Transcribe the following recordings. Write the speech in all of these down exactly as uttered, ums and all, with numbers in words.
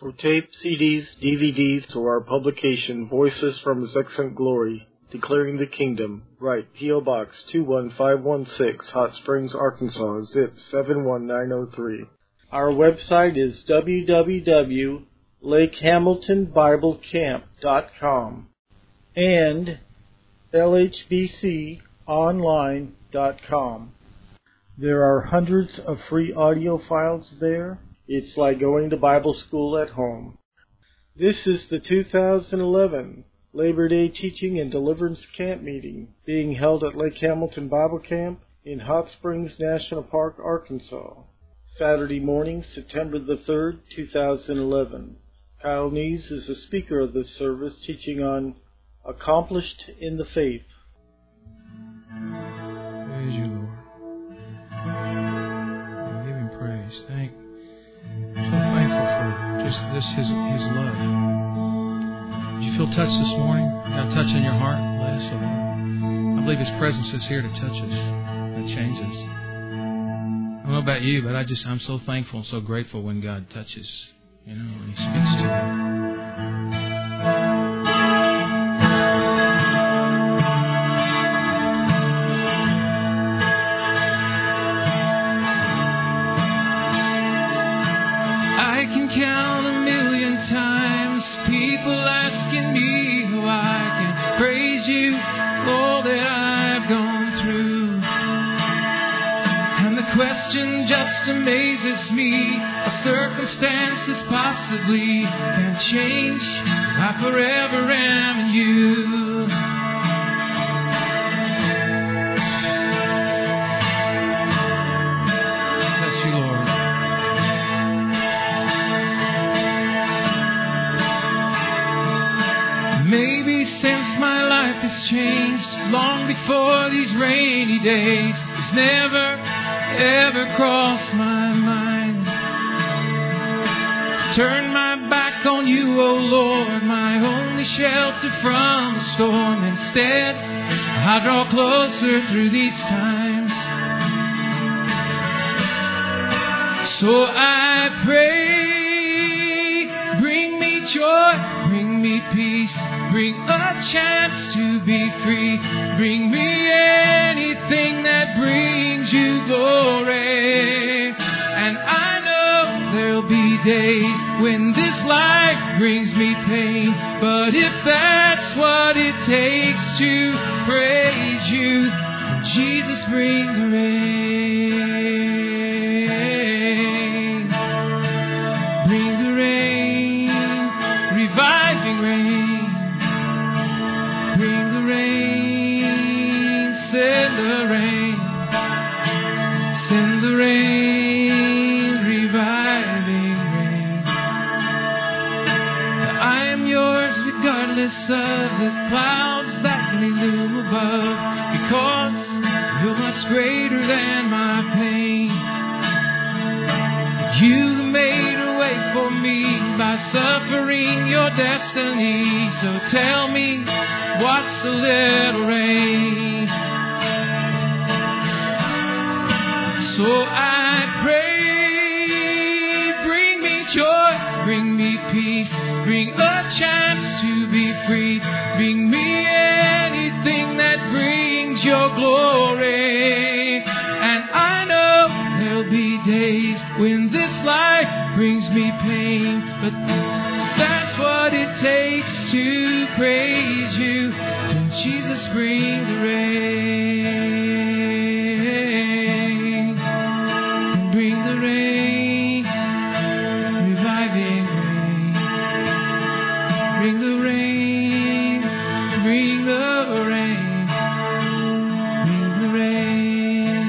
For tape, C Ds, D V Ds, or our publication, Voices from His Excellent Glory, Declaring the Kingdom, write P O Box two one five one six, Hot Springs, Arkansas, zip seven one nine zero three. Our website is w w w dot lake hamilton bible camp dot com and l h b c online dot com. There are hundreds of free audio files there. It's like going to Bible school at home. This is the two thousand eleven Labor Day Teaching and Deliverance Camp Meeting being held at Lake Hamilton Bible Camp in Hot Springs National Park, Arkansas. Saturday morning, September the third, two thousand eleven. Kyle Nees is the speaker of this service, teaching on Accomplished in the Faith. Praise you, Lord. I give Him praise. Thank So thankful for just this, His His love. Did you feel touched this morning? Got a touch in your heart? Bless the Lord. I believe His presence is here to touch us and change us. I don't know about you, but I just I'm so thankful and so grateful when God touches, you know, when He speaks to me. Count a million times people asking me how I can praise you, all that I've gone through. And the question just amazes me, how circumstances possibly can change. I forever am in you. Maybe since my life has changed, long before these rainy days, it's never, ever crossed my mind to turn my back on you, oh Lord, my only shelter from the storm. Instead, I draw closer through these times. So I pray, bring me joy, bring me peace, bring a chance to be free. Bring me anything that brings you glory. And I know there'll be days when this life brings me pain. But if that's what it takes to praise you, then Jesus, bring the rain. Bring the rain, reviving rain. Bring the rain, send the rain, send the rain, reviving rain. I am yours regardless of the clouds that may loom above, because you're much greater than my pain. You made a way for me by suffering your destiny. So tell me, what's a little rain? So I pray, bring me joy, bring me peace, bring a chance to be free. Bring me anything that brings your glory. And I know there'll be days when this life brings me pain, but that's what it takes to praise you. And Jesus, bring the rain, bring the rain, reviving rain. Bring the rain, bring the rain, bring the rain.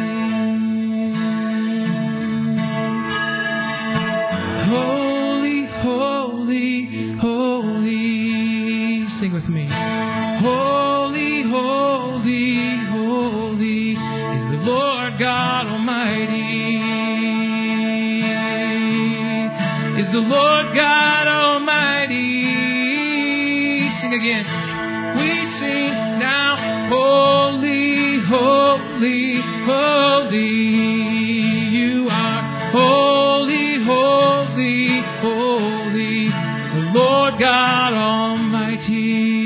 Holy, holy, holy. Sing with me. Holy, holy, holy is the Lord God Almighty. Is the Lord God Almighty. Sing again. We sing now. Holy, holy, holy. You are holy, holy, holy Lord God Almighty.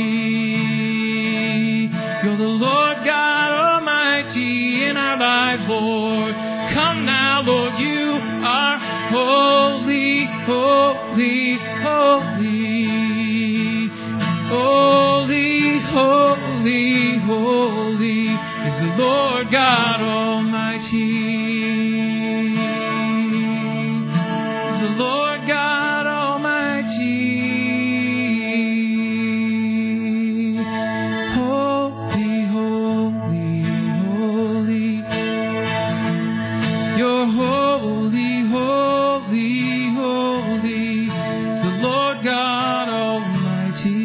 You're the Lord God Almighty in our lives, Lord. Come now, Lord, you are holy, holy, holy. Holy, holy, holy is the Lord God Almighty. Is the Lord God Almighty. Holy, holy, holy. You're holy, holy, holy is the Lord God Almighty.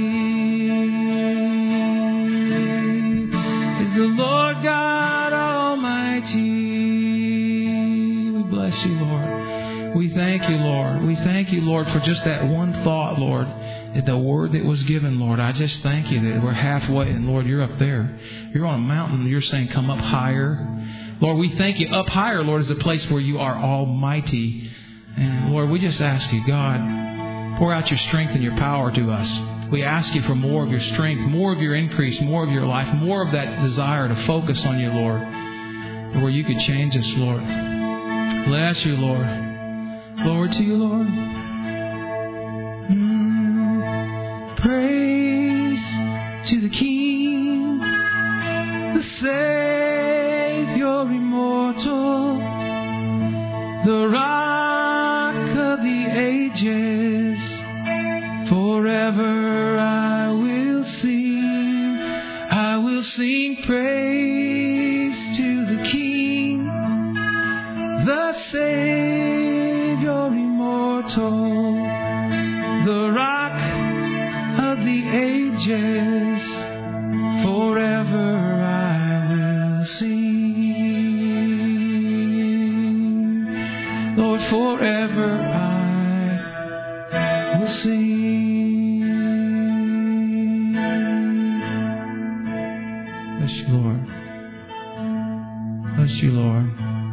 Is the Lord God Almighty. We bless you, Lord. We thank you, Lord. We thank you, Lord, for just that one thought, Lord. The word that was given, Lord. I just thank you that we're halfway, and Lord, you're up there. You're on a mountain, and you're saying, come up higher. Lord, we thank you. Up higher, Lord, is a place where you are almighty. And Lord, we just ask you, God, pour out your strength and your power to us. We ask you for more of your strength, more of your increase, more of your life, more of that desire to focus on you, Lord, where you could change us, Lord. Bless you, Lord. Glory to you, Lord. Mm. Praise to the King, the Savior immortal, the Rock of the ages. Forever I will sing, I will sing praise to the King, the Savior immortal, the Rock of the ages. Forever I will sing, Lord, forever I will sing. Bless you, Lord. Bless you, Lord.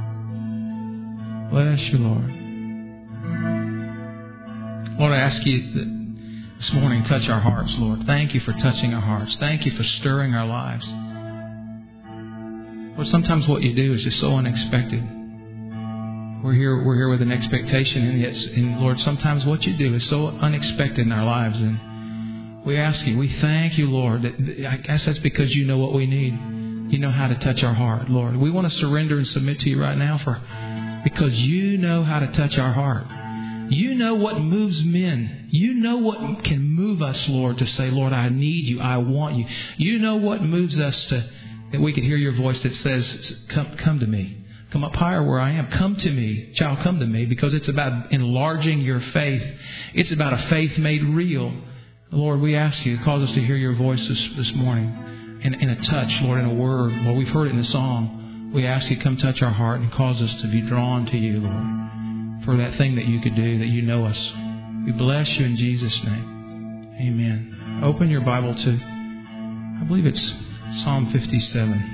Bless you, Lord. Lord, I ask you that this morning, touch our hearts, Lord. Thank you for touching our hearts. Thank you for stirring our lives. Lord, sometimes what you do is just so unexpected. We're here, we're here with an expectation, and yet, and Lord, sometimes what you do is so unexpected in our lives. And we ask you, we thank you, Lord. That, I guess that's because you know what we need. You know how to touch our heart, Lord. We want to surrender and submit to you right now for because you know how to touch our heart. You know what moves men. You know what can move us, Lord, to say, Lord, I need you. I want you. You know what moves us to that we can hear your voice that says, come, come to me. Come up higher where I am. Come to me. Child, come to me. Because it's about enlarging your faith. It's about a faith made real. Lord, we ask you to cause us to hear your voice this, this morning. In, in a touch, Lord, in a word. Lord, we've heard it in a song. We ask you to come touch our heart and cause us to be drawn to you, Lord. For that thing that you could do, that you know us. We bless you in Jesus' name. Amen. Open your Bible to, I believe it's Psalm fifty-seven.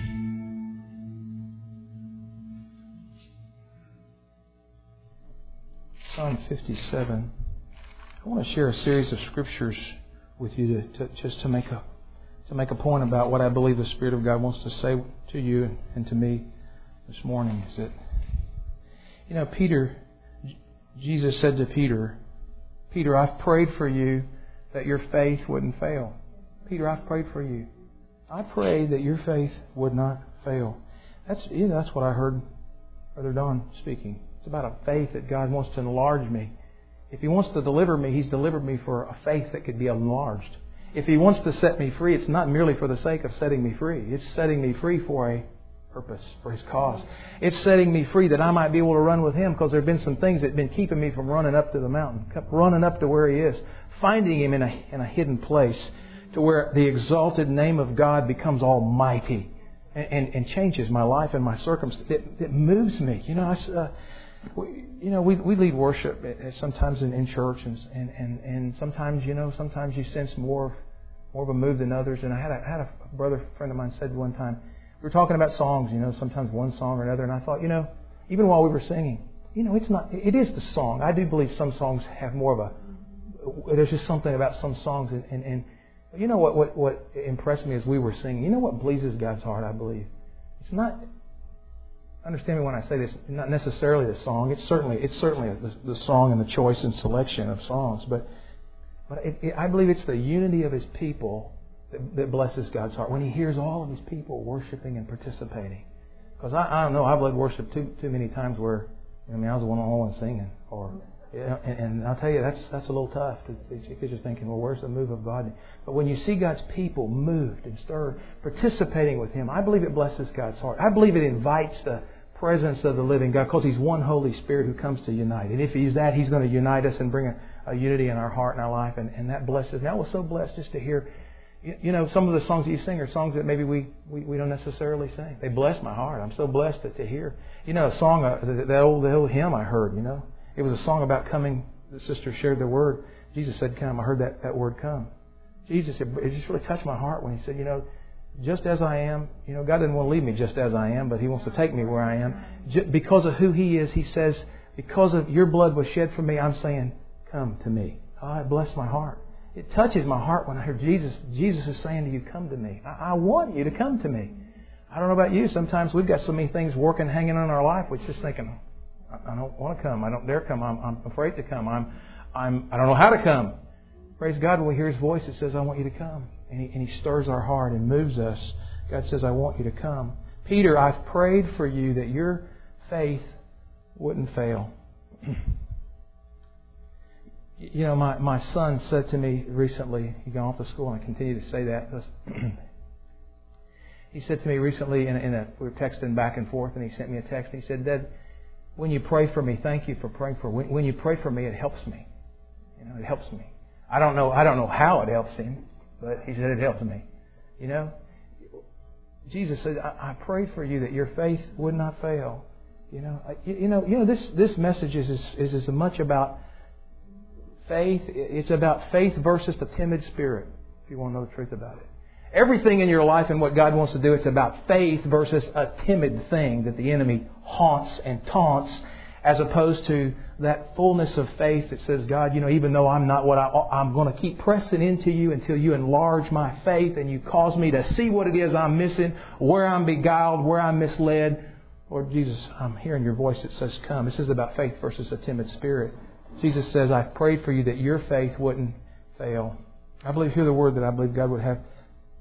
Psalm fifty-seven. I want to share a series of scriptures with you to, to just to make a to make a point about what I believe the Spirit of God wants to say to you and to me this morning. Is that, you know, Peter, Jesus said to Peter, Peter, I've prayed for you that your faith wouldn't fail. Peter, I've prayed for you. I prayed that your faith would not fail. That's you know, that's what I heard Brother Don speaking. It's about a faith that God wants to enlarge me. If He wants to deliver me, He's delivered me for a faith that could be enlarged. If He wants to set me free, it's not merely for the sake of setting me free. It's setting me free for a purpose, for His cause. It's setting me free that I might be able to run with Him, because there have been some things that have been keeping me from running up to the mountain, running up to where He is, finding Him in a, in a hidden place to where the exalted name of God becomes almighty and, and, and changes my life and my circumstance. It, it moves me. You know, I, uh, we, you know, we we lead worship sometimes in, in church, and, and and sometimes you know, sometimes you sense more of, more of a move than others. And I had a, had a brother friend of mine said one time, we were talking about songs, you know, sometimes one song or another, and I thought, you know, even while we were singing, you know, it's not, it is the song. I do believe some songs have more of a there's just something about some songs. And, and, and you know what, what, what impressed me as we were singing? You know what pleases God's heart, I believe? It's not, understand me when I say this, not necessarily the song. It's certainly it's certainly the, the song and the choice and selection of songs. But but it, it, I believe it's the unity of His people that, that blesses God's heart. When He hears all of His people worshiping and participating. Because I, I don't know, I've led worship too too many times where, I mean, I was the one on one singing. Or, you know, and, and I'll tell you, that's that's a little tough. Because you're thinking, well, where's the move of God? But when you see God's people moved and stirred, participating with Him, I believe it blesses God's heart. I believe it invites the presence of the living God, because He's one Holy Spirit who comes to unite. And if He's that, He's going to unite us and bring a, a unity in our heart and our life. And, and that blesses me. I was so blessed just to hear, you, you know, some of the songs that you sing are songs that maybe we, we, we don't necessarily sing. They bless my heart. I'm so blessed to, to hear. You know, a song, uh, that old, the old hymn I heard, you know. It was a song about coming. The sister shared the word. Jesus said, come. I heard that, that word, come. Jesus, it, it just really touched my heart when He said, you know, just as I am, you know, God doesn't want to leave me just as I am, but He wants to take me where I am. Just because of who He is, He says, because of your blood was shed for me, I'm saying, come to me. Oh, it blessed my heart. It touches my heart when I hear Jesus. Jesus is saying to you, come to me. I, I want you to come to me. I don't know about you. Sometimes we've got so many things working, hanging on our life. We're just thinking, I, I don't want to come. I don't dare come. I'm, I'm afraid to come. I'm, I'm, I don't know how to come. Praise God, when we hear His voice, it says, I want you to come. And he, and he stirs our heart and moves us. God says, I want you to come. Peter, I've prayed for you that your faith wouldn't fail. You know, my, my son said to me recently, he got off to school, and I continue to say that. He said to me recently, in a, in a, we were texting back and forth, and he sent me a text. And he said, Dad, when you pray for me, thank you for praying for me. When, when you pray for me, it helps me. You know, it helps me. I don't know, I don't know how it helps him. But he said it helps me. You know? Jesus said, I, I pray for you that your faith would not fail. You know, you, you know, you know. This this message is, is is as much about faith. It's about faith versus the timid spirit. If you want to know the truth about it, everything in your life and what God wants to do, it's about faith versus a timid thing that the enemy haunts and taunts, as opposed to that fullness of faith that says, God, you know, even though I'm not what I, I'm going to keep pressing into you until you enlarge my faith and you cause me to see what it is I'm missing, where I'm beguiled, where I'm misled. Lord Jesus, I'm hearing your voice that says, come. This is about faith versus a timid spirit. Jesus says, I've prayed for you that your faith wouldn't fail. I believe, hear the word that I believe God would have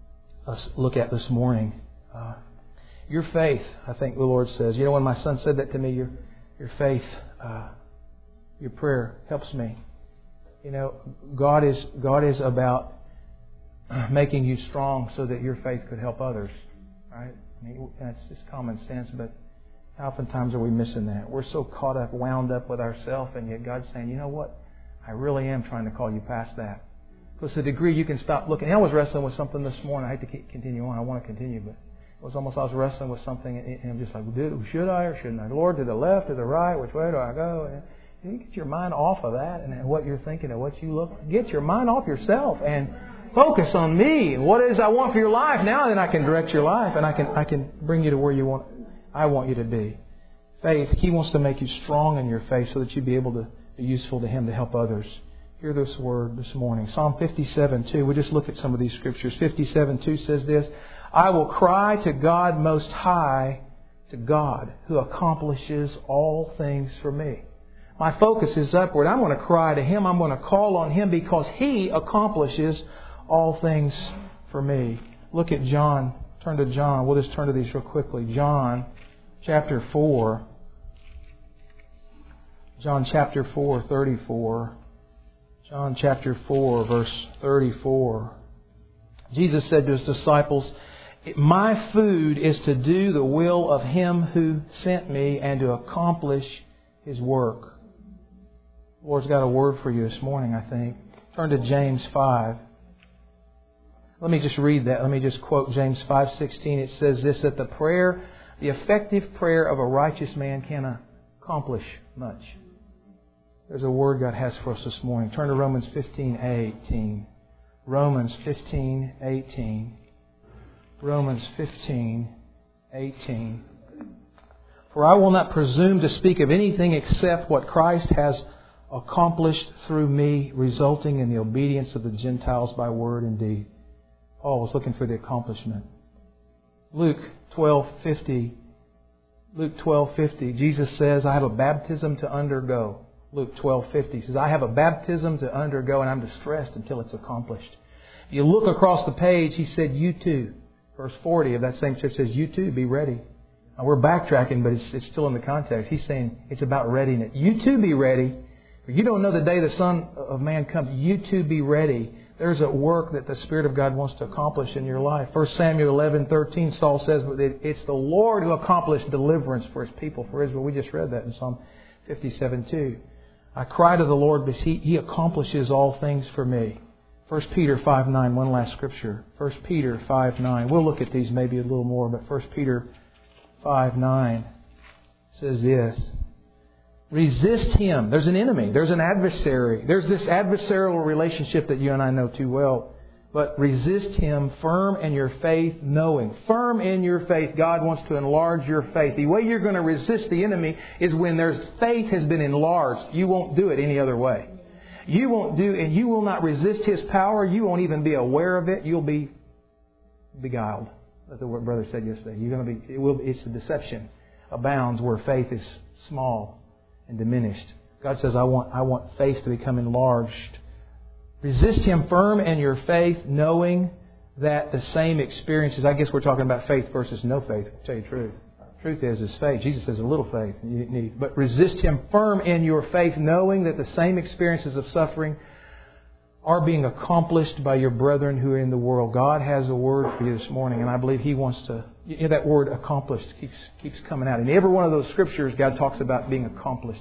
us look at this morning. Uh, your faith, I think the Lord says. You know, when my son said that to me, your Your faith, uh, your prayer helps me. You know, God is God is about making you strong so that your faith could help others. Right? I mean, that's just common sense, but how oftentimes are we missing that? We're so caught up, wound up with ourselves, and yet God's saying, you know what? I really am trying to call you past that. Because to the degree you can stop looking. I was wrestling with something this morning. I hate to keep, continue on. I want to continue, but it was almost I was wrestling with something, and I'm just like, should I or shouldn't I? Lord, to the left, to the right, which way do I go? And you get your mind off of that and what you're thinking and what you look. Get your mind off yourself and focus on me and what it is I want for your life. Now then I can direct your life, and I can I can bring you to where you want. I want you to be. Faith. He wants to make you strong in your faith so that you be able to be useful to Him to help others. Hear this word this morning. Psalm fifty-seven two. We'll just look at some of these scriptures. fifty-seven two says this. I will cry to God Most High, to God who accomplishes all things for me. My focus is upward. I'm going to cry to Him. I'm going to call on Him because He accomplishes all things for me. Look at John. Turn to John. We'll just turn to these real quickly. John chapter four. John chapter four, thirty-four. John chapter four, verse thirty-four. Jesus said to His disciples, my food is to do the will of Him who sent me and to accomplish His work. The Lord's got a word for you this morning, I think. Turn to James five. Let me just read that. Let me just quote James five sixteen. It says this, that the prayer, the effective prayer of a righteous man can accomplish much. There's a word God has for us this morning. Turn to Romans fifteen eighteen. Romans fifteen eighteen. Romans fifteen eighteen. For I will not presume to speak of anything except what Christ has accomplished through me, resulting in the obedience of the Gentiles by word and deed. Paul was looking for the accomplishment. Luke twelve fifty. Luke twelve fifty. Jesus says, I have a baptism to undergo. Luke twelve fifty says, I have a baptism to undergo, and I'm distressed until it's accomplished. If you look across the page, He said, you too. Verse forty of that same chapter says, you too, be ready. Now we're backtracking, but it's, it's still in the context. He's saying it's about readiness. You too be ready. For you don't know the day the Son of Man comes. You too be ready. There's a work that the Spirit of God wants to accomplish in your life. First Samuel eleven thirteen, Saul says, it's the Lord who accomplished deliverance for His people, for Israel. We just read that in Psalm fifty-seven two. I cry to the Lord because He, he accomplishes all things for me. First Peter five nine, one last scripture. First Peter five nine. We'll look at these maybe a little more, but First Peter five nine says this. Resist him. There's an enemy. There's an adversary. There's this adversarial relationship that you and I know too well. But resist him firm in your faith, knowing. Firm in your faith. God wants to enlarge your faith. The way you're going to resist the enemy is when there's faith has been enlarged. You won't do it any other way. You won't do, and you will not resist his power. You won't even be aware of it. You'll be beguiled. That's what brother said yesterday. You're going to be. It will. It's a deception abounds where faith is small and diminished. God says, I want, I want faith to become enlarged. Resist him firm in your faith, knowing that the same experiences. I guess we're talking about faith versus no faith. I'll tell you the truth. Truth is, is faith. Jesus says a little faith you need. But resist him firm in your faith, knowing that the same experiences of suffering are being accomplished by your brethren who are in the world. God has a word for you this morning, and I believe He wants to. You know, that word accomplished keeps keeps coming out. In every one of those scriptures, God talks about being accomplished.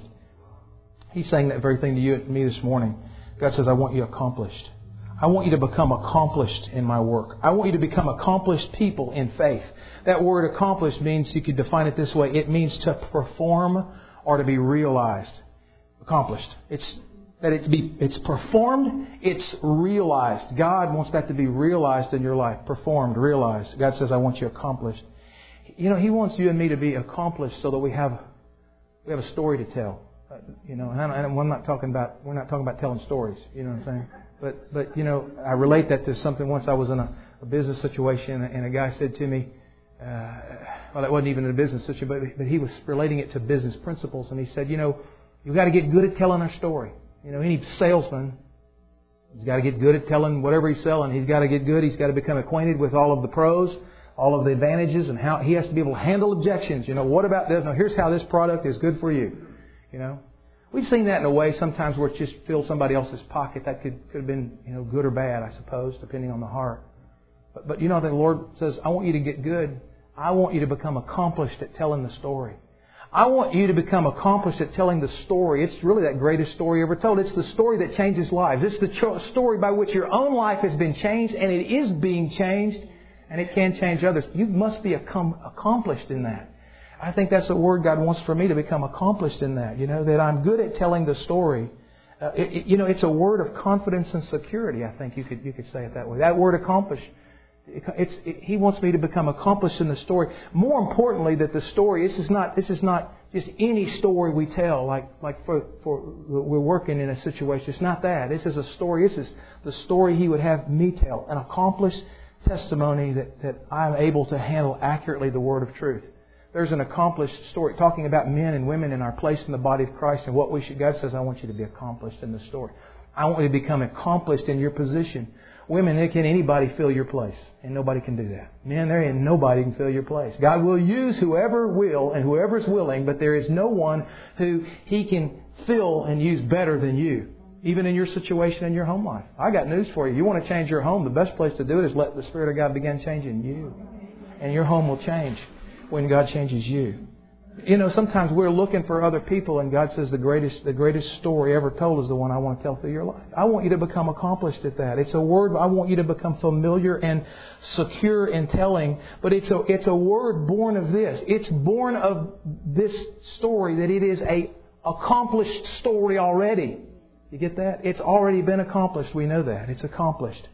He's saying that very thing to you and me this morning. God says, I want you accomplished. I want you to become accomplished in my work. I want you to become accomplished people in faith. That word accomplished means, you could define it this way, it means to perform or to be realized. Accomplished. It's that it's be it's performed, it's realized. God wants that to be realized in your life. Performed, realized. God says, I want you accomplished. You know, He wants you and me to be accomplished so that we have we have a story to tell. Uh, you know, and I, I'm not talking about we're not talking about telling stories. You know what I'm saying? But but you know, I relate that to something. Once I was in a, a business situation, and a guy said to me, uh, well, that wasn't even in a business situation, but but he was relating it to business principles, and he said, you know, you've got to get good at telling our story. You know, any salesman, he's got to get good at telling whatever he's selling. He's got to get good. He's got to become acquainted with all of the pros, all of the advantages, and how he has to be able to handle objections. You know, what about this? No, here's how this product is good for you. You know, we've seen that in a way sometimes where it just fills somebody else's pocket. That could could have been, you know, good or bad, I suppose, depending on the heart. But but you know, the Lord says, I want you to get good. I want you to become accomplished at telling the story. I want you to become accomplished at telling the story. It's really that greatest story ever told. It's the story that changes lives. It's the cho- story by which your own life has been changed, and it is being changed, and it can change others. You must be accom- accomplished in that. I think that's a word God wants for me, to become accomplished in that. You know, that I'm good at telling the story. Uh, it, it, you know, it's a word of confidence and security. I think you could you could say it that way. That word accomplished. It's, it, he wants me to become accomplished in the story. More importantly, that the story, this is not this is not just any story we tell. Like like for for we're working in a situation. It's not that. This is a story. This is the story He would have me tell. An accomplished testimony that that I'm able to handle accurately the word of truth. There's an accomplished story talking about men and women in our place in the body of Christ and what we should. God says, I want you to be accomplished in the story. I want you to become accomplished in your position. Women, can anybody fill your place? And nobody can do that. Men, there ain't nobody can fill your place. God will use whoever will and whoever is willing, but there is no one who He can fill and use better than you, even in your situation in your home life. I got news for you. You want to change your home, the best place to do it is let the Spirit of God begin changing you. And your home will change when God changes you. You know, sometimes we're looking for other people, and God says the greatest the greatest story ever told is the one I want to tell through your life. I want you to become accomplished at that. It's a word I want you to become familiar and secure in telling, but it's a it's a word born of this. It's born of this story, that it is a accomplished story already. You get that? It's already been accomplished. We know that. It's accomplished.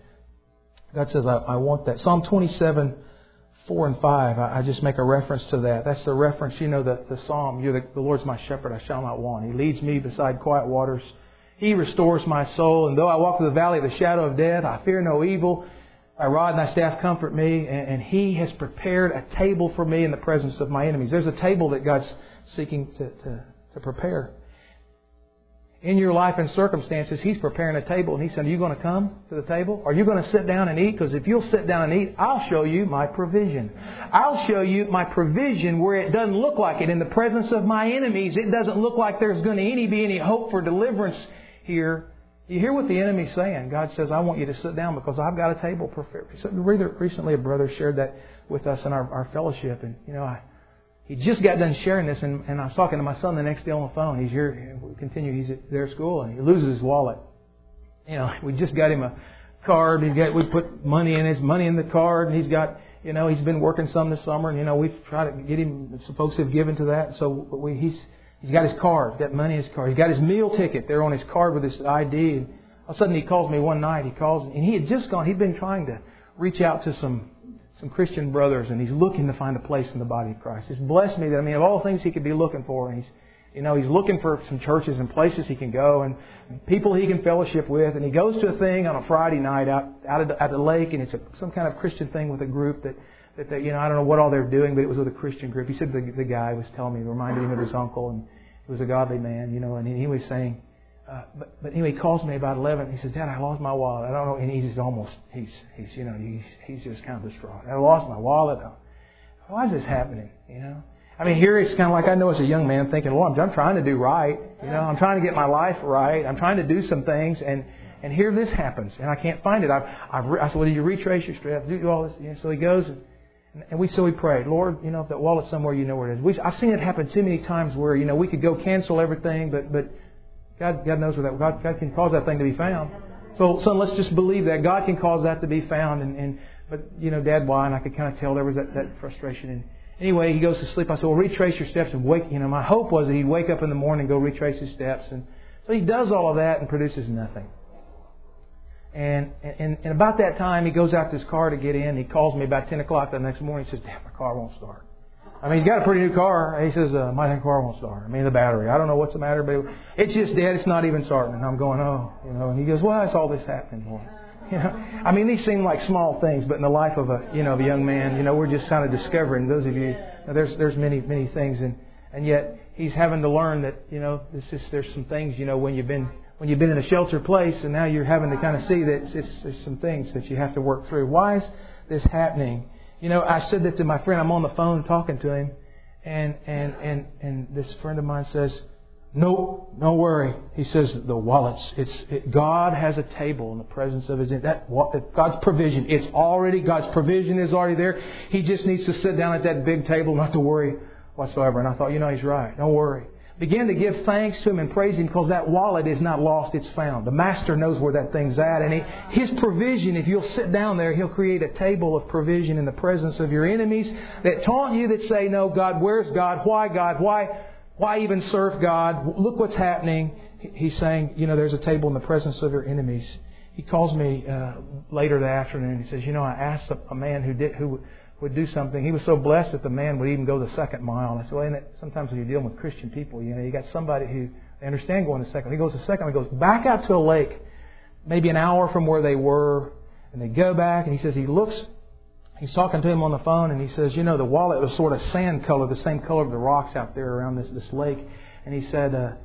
God says, I, I want that. Psalm twenty-seven, four and five, I just make a reference to that. That's the reference, you know, the, the psalm, You're the, the Lord's my shepherd, I shall not want. He leads me beside quiet waters. He restores my soul. And though I walk through the valley of the shadow of death, I fear no evil. Thy rod and thy staff comfort me. And, and He has prepared a table for me in the presence of my enemies. There's a table that God's seeking to, to, to prepare. In your life and circumstances, He's preparing a table. And He said, are you going to come to the table? Are you going to sit down and eat? Because if you'll sit down and eat, I'll show you my provision. I'll show you my provision where it doesn't look like it. In the presence of my enemies, it doesn't look like there's going to any be any hope for deliverance here. You hear what the enemy's saying. God says, I want you to sit down because I've got a table prepared. Recently, a brother shared that with us in our, our fellowship. And, you know, I... He just got done sharing this, and, and I was talking to my son the next day on the phone. He's here, we continue, he's at their school, and he loses his wallet. You know, we just got him a card. He got, we put money in his money in the card, and he's got, you know, he's been working some this summer, and, you know, we've tried to get him, some folks have given to that. So we, he's he's got his card, got money in his card. He's got his meal ticket there on his card with his I D. And all of a sudden he calls me one night. He calls, and he had just gone, he'd been trying to reach out to some some Christian brothers, and he's looking to find a place in the body of Christ. It's blessed me that, I mean, of all things he could be looking for, and he's, you know, he's looking for some churches and places he can go and people he can fellowship with. And he goes to a thing on a Friday night out out at the, at the lake, and it's a, some kind of Christian thing with a group that, that they, you know, I don't know what all they're doing, but it was with a Christian group. He said the, the guy was telling me, reminded him of his uncle, and he was a godly man, you know, and he was saying, Uh, but, but anyway, he calls me about eleven. He says, Dad, I lost my wallet. I don't know. And he's almost, he's, he's, you know, he's, he's just kind of distraught. I lost my wallet. Why is this happening? You know, I mean, here it's kind of like, I know as a young man thinking, well, I'm, I'm trying to do right. You know, I'm trying to get my life right. I'm trying to do some things. And, and here this happens. And I can't find it. I've, I've, I said, well, did you retrace your steps? Do all this? You know, so he goes and, and we, so we prayed, Lord, you know, if that wallet's somewhere, you know where it is. We, I've seen it happen too many times where, you know, we could go cancel everything, but, but, God, God knows where that. God, God can cause that thing to be found. So, son, let's just believe that God can cause that to be found. And, and but you know, Dad, why? And I could kind of tell there was that, that frustration. And anyway, he goes to sleep. I said, well, retrace your steps and wake. You know, my hope was that he'd wake up in the morning and go retrace his steps. And so he does all of that and produces nothing. And and, and about that time, he goes out to his car to get in. He calls me about ten o'clock the next morning. He says, Damn, my car won't start. I mean, he's got a pretty new car. He says, uh, my car won't start. I mean, the battery. I don't know what's the matter, but it's just dead. It's not even starting. And I'm going, oh, you know. And he goes, why is all this happening, Lord? You know, I mean, these seem like small things, but in the life of a, you know, of a young man, you know, we're just kind of discovering. Those of you, you know, there's there's many many things, and and yet he's having to learn that, you know, this is there's some things, you know, when you've been when you've been in a sheltered place, and now you're having to kind of see that it's, it's there's some things that you have to work through. Why is this happening? You know, I said that to my friend. I'm on the phone talking to him. And, and, and, and this friend of mine says, no, don't worry. He says, the wallets, it's, it, God has a table in the presence of His, that, God's provision. It's already, God's provision is already there. He just needs to sit down at that big table, not to worry whatsoever. And I thought, you know, he's right. Don't worry. Begin to give thanks to Him and praise Him, because that wallet is not lost, it's found. The Master knows where that thing's at. And he, His provision, if you'll sit down there, He'll create a table of provision in the presence of your enemies that taunt you, that say, no, God, where's God? Why God? Why, why even serve God? Look what's happening. He's saying, you know, there's a table in the presence of your enemies. He calls me uh, later that afternoon. He says, you know, I asked a, a man who did who would do something. He was so blessed that the man would even go the second mile. And I said, well, sometimes when you're dealing with Christian people, you know, you got somebody who they understand going the second. He goes the second. He goes back out to a lake, maybe an hour from where they were, and they go back. And he says he looks. He's talking to him on the phone, and he says, you know, the wallet was sort of sand color, the same color of the rocks out there around this this lake. And he said, uh,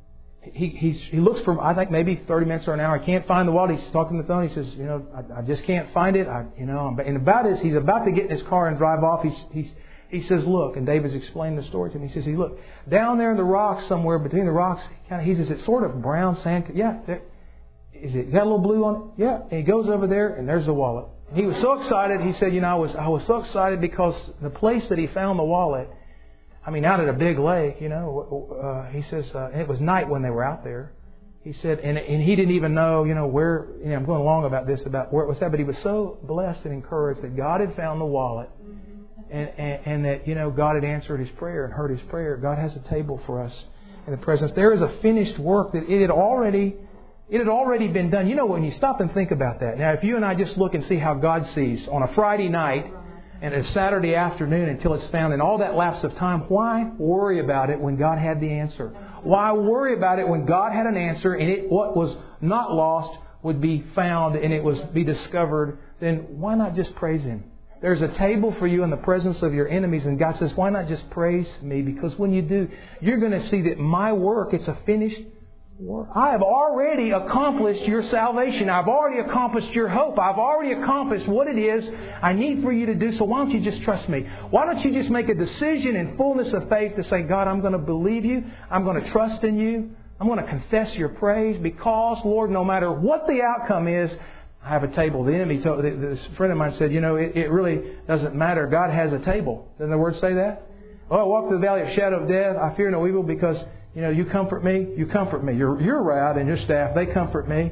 he he's, he looks for, I think maybe thirty minutes or an hour. I can't find the wallet. He's talking on the phone. He says, you know, I, I just can't find it. I, you know, and about as he's about to get in his car and drive off, he's he's he says, look, and David's explained the story to me. He says, he look down there in the rocks somewhere between the rocks. Kind of, he says, it's sort of brown sand. Yeah, there, is it got a little blue on it? Yeah. And he goes over there, and there's the wallet. He was so excited. He said, you know, I was I was so excited because the place that he found the wallet, I mean, out at a big lake, you know, uh, he says, uh, and it was night when they were out there. He said, and, and he didn't even know, you know, where, you know, I'm going along about this, about where it was at, but he was so blessed and encouraged that God had found the wallet, and, and, and that, you know, God had answered his prayer and heard his prayer. God has a table for us in the presence. There is a finished work that it had already, it had already been done. You know, when you stop and think about that. Now, if you and I just look and see how God sees on a Friday night, and it's Saturday afternoon until it's found. In all that lapse of time, why worry about it when God had the answer? Why worry about it when God had an answer and it what was not lost would be found and it was be discovered? Then why not just praise Him? There's a table for you in the presence of your enemies, and God says, why not just praise me? Because when you do, you're going to see that my work, it's a finished work. I have already accomplished your salvation. I've already accomplished your hope. I've already accomplished what it is I need for you to do. So why don't you just trust me? Why don't you just make a decision in fullness of faith to say, God, I'm going to believe you. I'm going to trust in you. I'm going to confess your praise because, Lord, no matter what the outcome is, I have a table. The enemy told, this friend of mine said, you know, it, it really doesn't matter. God has a table. Doesn't the Word say that? Oh, I walk through the valley of shadow of death. I fear no evil because, you know, you comfort me. You comfort me. Your, your rod and your staff, they comfort me.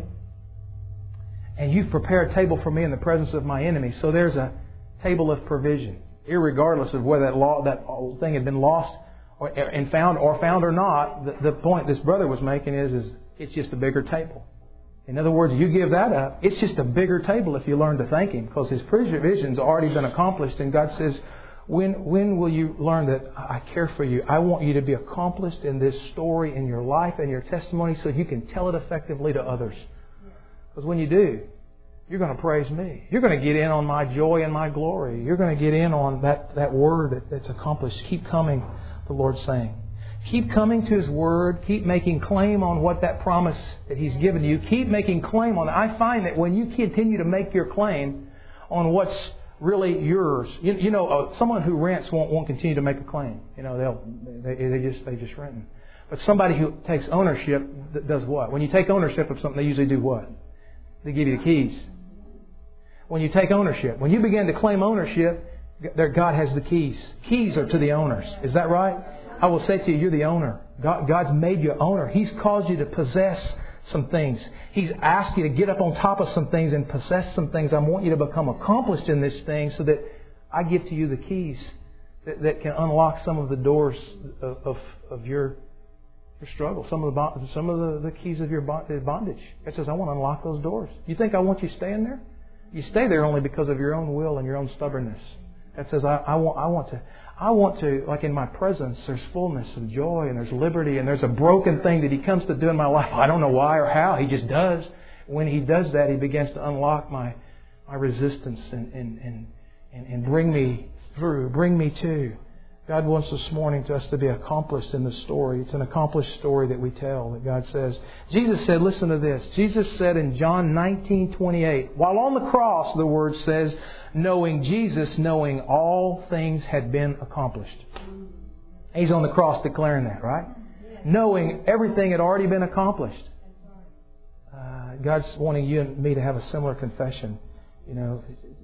And you've prepared a table for me in the presence of my enemies. So there's a table of provision. Irregardless of whether that law, that thing had been lost or, and found or found or not, the, the point this brother was making is, is it's just a bigger table. In other words, you give that up, it's just a bigger table if you learn to thank Him because His provision's already been accomplished. And God says, when when will you learn that I care for you? I want you to be accomplished in this story in your life and your testimony so you can tell it effectively to others. Because when you do, you're going to praise me. You're going to get in on my joy and my glory. You're going to get in on that, that word that, that's accomplished. Keep coming, the Lord's saying. Keep coming to His Word. Keep making claim on what that promise that He's given you. Keep making claim on it. I find that when you continue to make your claim on what's really yours, you, you know, uh, someone who rents won't, won't continue to make a claim. You know, they'll they, they just they just rent. But somebody who takes ownership does what? When you take ownership of something, they usually do what? They give you the keys. When you take ownership, when you begin to claim ownership, God has the keys. Keys are to the owners. Is that right? I will say to you, you're the owner. God, God's made you owner. He's caused you to possess some things. He's asked you to get up on top of some things and possess some things. I want you to become accomplished in this thing so that I give to you the keys that, that can unlock some of the doors of, of, of your, your struggle, some of the some of the, the keys of your bondage. It says, I want to unlock those doors. You think I want you staying there? You stay there only because of your own will and your own stubbornness. That says, I, I want, I want to, I want to, like in my presence, there's fullness of joy and there's liberty and there's a broken thing that He comes to do in my life. I don't know why or how. He just does. When He does that, He begins to unlock my, my resistance and, and, and, and, and bring me through, bring me to. God wants this morning to us to be accomplished in the story. It's an accomplished story that we tell, that God says. Jesus said, listen to this. Jesus said in John nineteen twenty-eight, while on the cross, the Word says, knowing Jesus, knowing all things had been accomplished. He's on the cross declaring that, right? Knowing everything had already been accomplished. Uh, God's wanting you and me to have a similar confession. You know,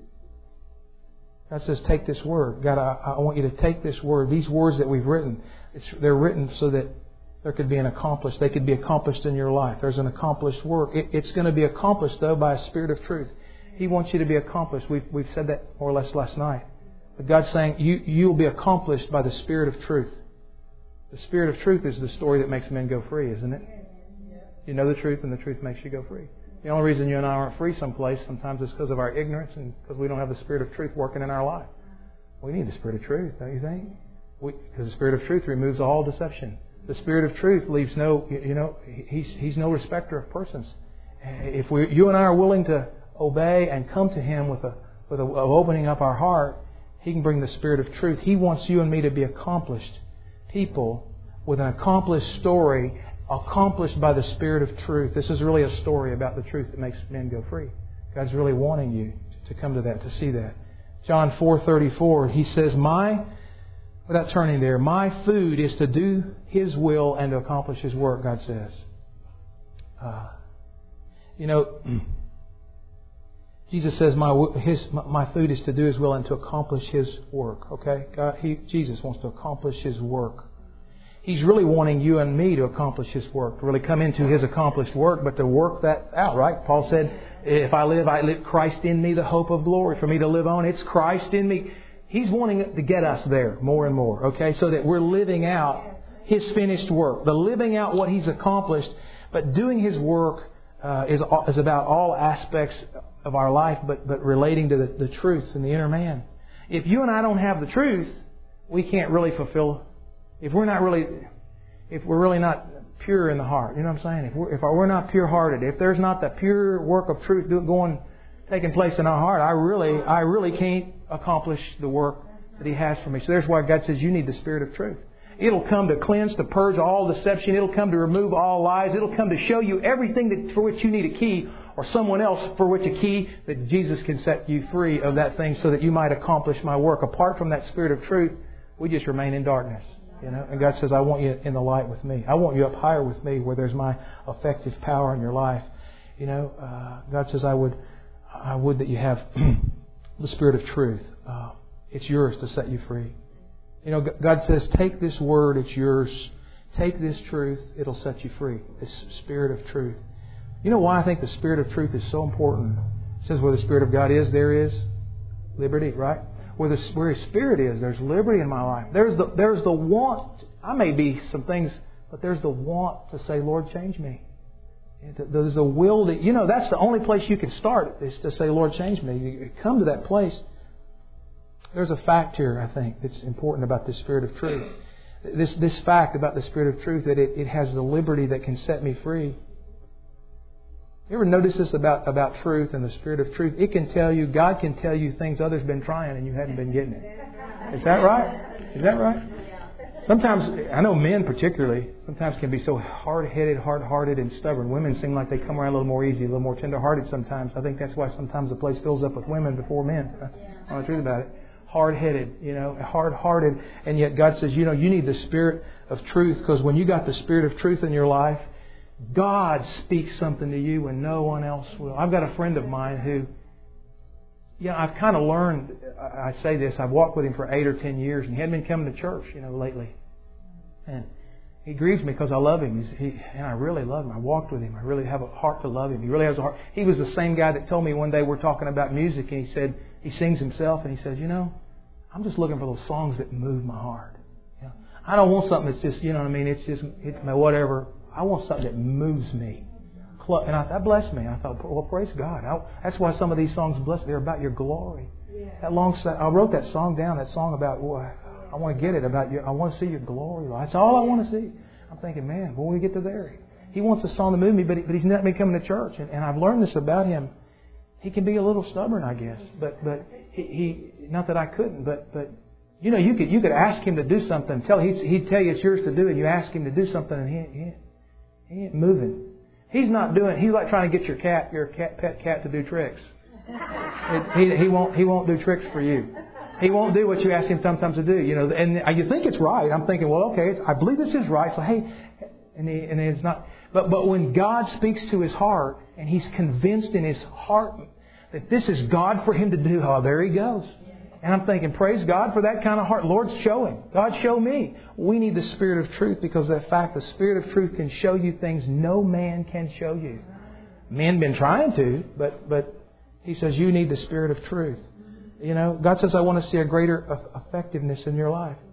God says, take this word. God, I, I want you to take this word. These words that we've written, it's, they're written so that there could be an accomplished. They could be accomplished in your life. There's an accomplished work. It, it's going to be accomplished, though, by a Spirit of truth. He wants you to be accomplished. We've, we've said that more or less last night. But God's saying, you, you will be accomplished by the Spirit of truth. The Spirit of truth is the story that makes men go free, isn't it? You know the truth, and the truth makes you go free. The only reason you and I aren't free someplace sometimes is because of our ignorance and because we don't have the Spirit of truth working in our life. We need the Spirit of truth, don't you think? We, because the Spirit of truth removes all deception. The Spirit of truth leaves no, you know, He's He's no respecter of persons. If we, you and I are willing to obey and come to Him with a with a, of opening up our heart, He can bring the Spirit of truth. He wants you and me to be accomplished people with an accomplished story, accomplished by the Spirit of truth. This is really a story about the truth that makes men go free. God's really wanting you to come to that, to see that. John four thirty-four, He says, My, without turning there, my food is to do His will and to accomplish His work, God says. Uh, you know, Jesus says, my, his, my food is to do His will and to accomplish His work. Okay? God, he, Jesus wants to accomplish His work. He's really wanting you and me to accomplish His work, to really come into His accomplished work, but to work that out, right? Paul said, if I live, I live Christ in me, the hope of glory. For me to live on, it's Christ in me. He's wanting to get us there more and more, okay? So that we're living out His finished work, the living out what He's accomplished. But doing His work uh, is, is about all aspects of our life, but, but relating to the, the truth and the inner man. if you and I don't have the truth, we can't really fulfill. If we're not really, if we're really not pure in the heart, you know what I'm saying? If we're, if we're not pure-hearted, if there's not the pure work of truth going, taking place in our heart, I really, I really can't accomplish the work that He has for me. So there's why God says you need the Spirit of truth. It'll come to cleanse, to purge all deception. It'll come to remove all lies. It'll come to show you everything that, for which you need a key, or someone else for which a key, that Jesus can set you free of that thing so that you might accomplish my work. Apart from that Spirit of truth, we just remain in darkness. You know, and God says, I want you in the light with me. I want you up higher with me where there's my effective power in your life. You know, uh, God says, I would, I would that you have the Spirit of truth. Uh, it's yours to set you free. You know, God says, take this word, it's yours. Take this truth, it'll set you free. This Spirit of truth. You know why I think the Spirit of truth is so important? It says where the Spirit of God is, there is liberty, right? Where the where His Spirit is, there's liberty in my life. There's the there's the want. I may be some things, but there's the want to say, Lord, change me. There's a will to, you know, that's the only place you can start, is to say, Lord, change me. You come to that place. There's a fact here, I think, that's important about the Spirit of truth. This this fact about the Spirit of truth, that it, it has the liberty that can set me free. You ever notice this about, about truth and the Spirit of truth? It can tell you, God can tell you things others have been trying and you hadn't been getting it. Is that right? Is that right? Sometimes, I know men particularly, sometimes can be so hard-headed, hard-hearted, and stubborn. Women seem like they come around a little more easy, a little more tender-hearted sometimes. I think that's why sometimes the place fills up with women before men. I know the truth about it. Hard-headed, you know, hard-hearted. And yet God says, you know, you need the Spirit of truth, because when you got the Spirit of truth in your life, God speaks something to you when no one else will. I've got a friend of mine who, you know, I've kind of learned, I say this, I've walked with him for eight or ten years, and he hadn't been coming to church, you know, lately. And he grieves me because I love him. He's, he, and I really love him. I walked with him. I really have a heart to love him. He really has a heart. He was the same guy that told me one day we're talking about music, and he said, he sings himself, and he says, you know, I'm just looking for those songs that move my heart. You know, I don't want something that's just, you know what I mean, it's just it's whatever. I want something that moves me. And I, that blessed me. I thought, well, praise God. I, that's why some of these songs bless. They're about your glory. Yeah. That long, I wrote that song down. That song about, well, I want to get it about your. I want to see your glory. That's all I want to see. I'm thinking, man, when we get to there, he wants a song to move me, but he, but he's not me coming to church. And, and I've learned this about him. He can be a little stubborn, I guess. But but he, he not that I couldn't, but but you know, you could you could ask him to do something. Tell he'd, he'd tell you it's yours to do, and you ask him to do something, and he he, he ain't moving. He's not doing. He's like trying to get your cat, your cat, pet cat, to do tricks. It, he, he won't. He won't do tricks for you. He won't do what you ask him sometimes to do. You know, and you think it's right. I'm thinking, well, okay, I believe this is right. So hey, and he, and it's not. But but when God speaks to his heart, and he's convinced in his heart that this is God for him to do, oh, there he goes. And I'm thinking, praise God for that kind of heart. Lord, show him. God, show me. We need the Spirit of truth, because of that fact, the Spirit of truth can show you things no man can show you. Men been trying to, but but he says you need the Spirit of truth. You know, God says, I want to see a greater effectiveness in your life.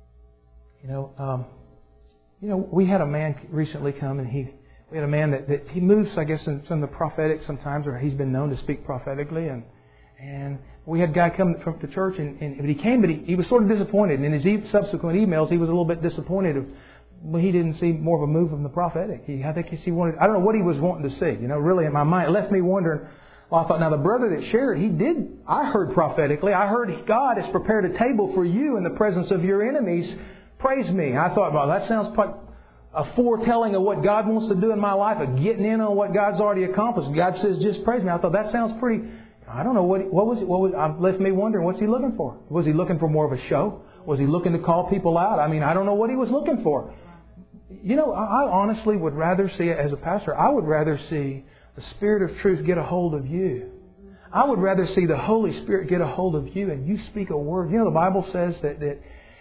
You know, um, you know, we had a man recently come, and he we had a man that, that he moves, I guess, in some of the prophetic sometimes, or he's been known to speak prophetically, and and we had a guy come from the church, and, and he came, but he, he was sort of disappointed. And in his e- subsequent emails, he was a little bit disappointed. Of, well, he didn't see more of a move from the prophetic. He, I think he wanted, I don't know what he was wanting to see. You know, really in my mind, it left me wondering. Well, I thought, now the brother that shared, he did, I heard prophetically, I heard God has prepared a table for you in the presence of your enemies. Praise me. I thought, well, that sounds like a foretelling of what God wants to do in my life, of getting in on what God's already accomplished. God says, just praise me. I thought, that sounds pretty... I don't know what what was it. What was it left me wondering? What's he looking for? Was he looking for more of a show? Was he looking to call people out? I mean, I don't know what he was looking for. You know, I, I honestly would rather see, as a pastor, I would rather see the Spirit of truth get a hold of you. I would rather see the Holy Spirit get a hold of you, and you speak a word. You know, the Bible says that that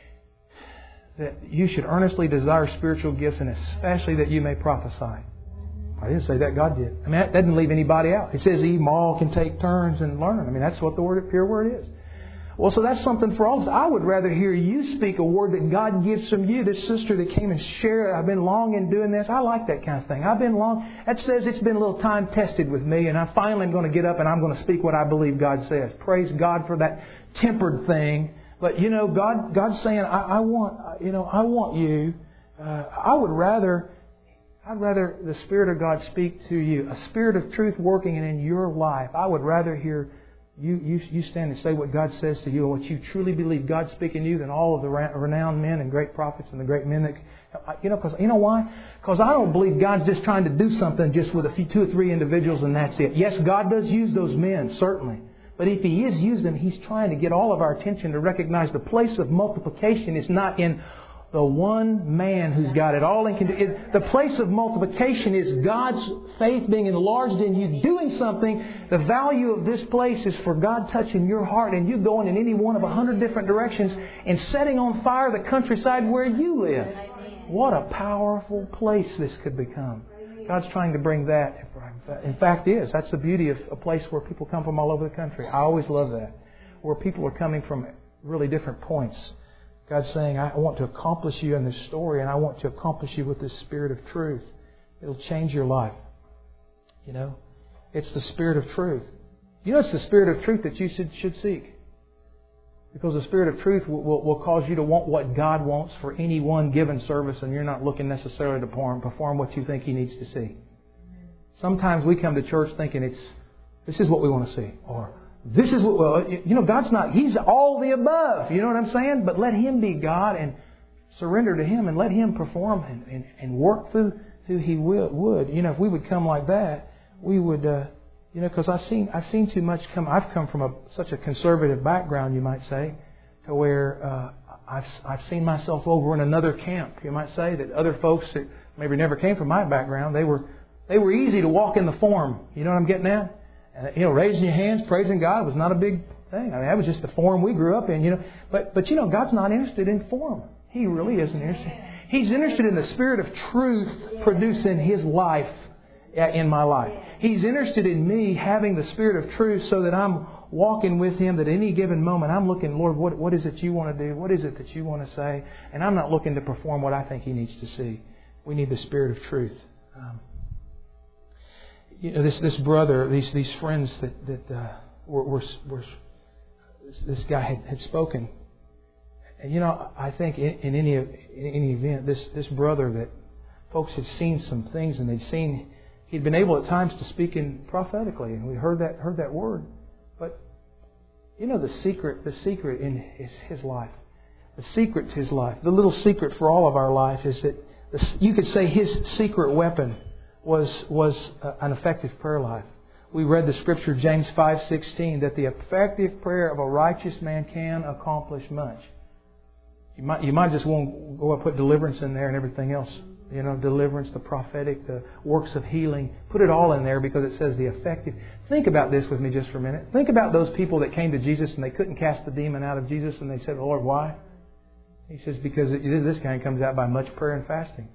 that you should earnestly desire spiritual gifts, and especially that you may prophesy. I didn't say that, God did. I mean, that doesn't leave anybody out. It says even all can take turns and learn. I mean, that's what the word, pure word is. Well, so that's something for all of us. I would rather hear you speak a word that God gives from you. This sister that came and shared, I've been long in doing this. I like that kind of thing. I've been long. That says it's been a little time tested with me, and I finally am going to get up and I'm going to speak what I believe God says. Praise God for that tempered thing. But, you know, God, God's saying, I, I want, you know, I want you. Uh, I would rather, I'd rather the Spirit of God speak to you. A Spirit of truth working in your life. I would rather hear You, you you stand and say what God says to you and what you truly believe God's speaking to you than all of the renowned men and great prophets and the great men that, you know, because you know why? Because I don't believe God's just trying to do something just with a few, two or three individuals and that's it. Yes, God does use those men, certainly. But if He is using them, He's trying to get all of our attention to recognize the place of multiplication is not in the one man who's got it all in control. The place of multiplication is God's faith being enlarged in you, doing something. The value of this place is for God touching your heart and you going in any one of a hundred different directions and setting on fire the countryside where you live. What a powerful place this could become. God's trying to bring that. In fact, is. That's the beauty of a place where people come from all over the country. I always love that. Where people are coming from really different points. God's saying, I want to accomplish you in this story, and I want to accomplish you with this Spirit of truth. It'll change your life. You know, it's the Spirit of truth. You know, it's the Spirit of truth that you should, should seek. Because the Spirit of truth will, will, will cause you to want what God wants for any one given service, and you're not looking necessarily to perform, perform what you think He needs to see. Sometimes we come to church thinking it's, this is what we want to see, or this is what, well, you know, God's not, He's all the above. You know what I'm saying? But let Him be God and surrender to Him and let Him perform and, and, and work through who He will, would. You know, if we would come like that, we would, uh, you know, because I've seen, I've seen too much come, I've come from a, such a conservative background, you might say, to where uh, I've, I've seen myself over in another camp, you might say, that other folks that maybe never came from my background, they were, they were easy to walk in the form. You know what I'm getting at? Uh, you know, raising your hands, praising God was not a big thing. I mean, that was just the form we grew up in, you know. But, but you know, God's not interested in form. He really isn't interested. He's interested in the Spirit of truth producing His life in my life. He's interested in me having the Spirit of truth so that I'm walking with Him, that at any given moment I'm looking, Lord, what, what is it You want to do? What is it that You want to say? And I'm not looking to perform what I think He needs to see. We need the Spirit of truth. Um, You know, this this brother, these these friends that that uh, were, were were this guy had, had spoken, and you know, I think in, in any in any event, this this brother that folks had seen some things and they'd seen he'd been able at times to speak in prophetically, and we heard that heard that word, but you know, the secret the secret in his his life, the secret to his life, the little secret for all of our life is that the, you could say his secret weapon was was an effective prayer life. We read the scripture, James five sixteen, that the effective prayer of a righteous man can accomplish much. You might you might just want to go and put deliverance in there and everything else. You know, deliverance, the prophetic, the works of healing. Put it all in there because it says the effective. Think about this with me just for a minute. Think about those people that came to Jesus and they couldn't cast the demon out of Jesus and they said, Lord, why? He says, because this kind comes out by much prayer and fasting.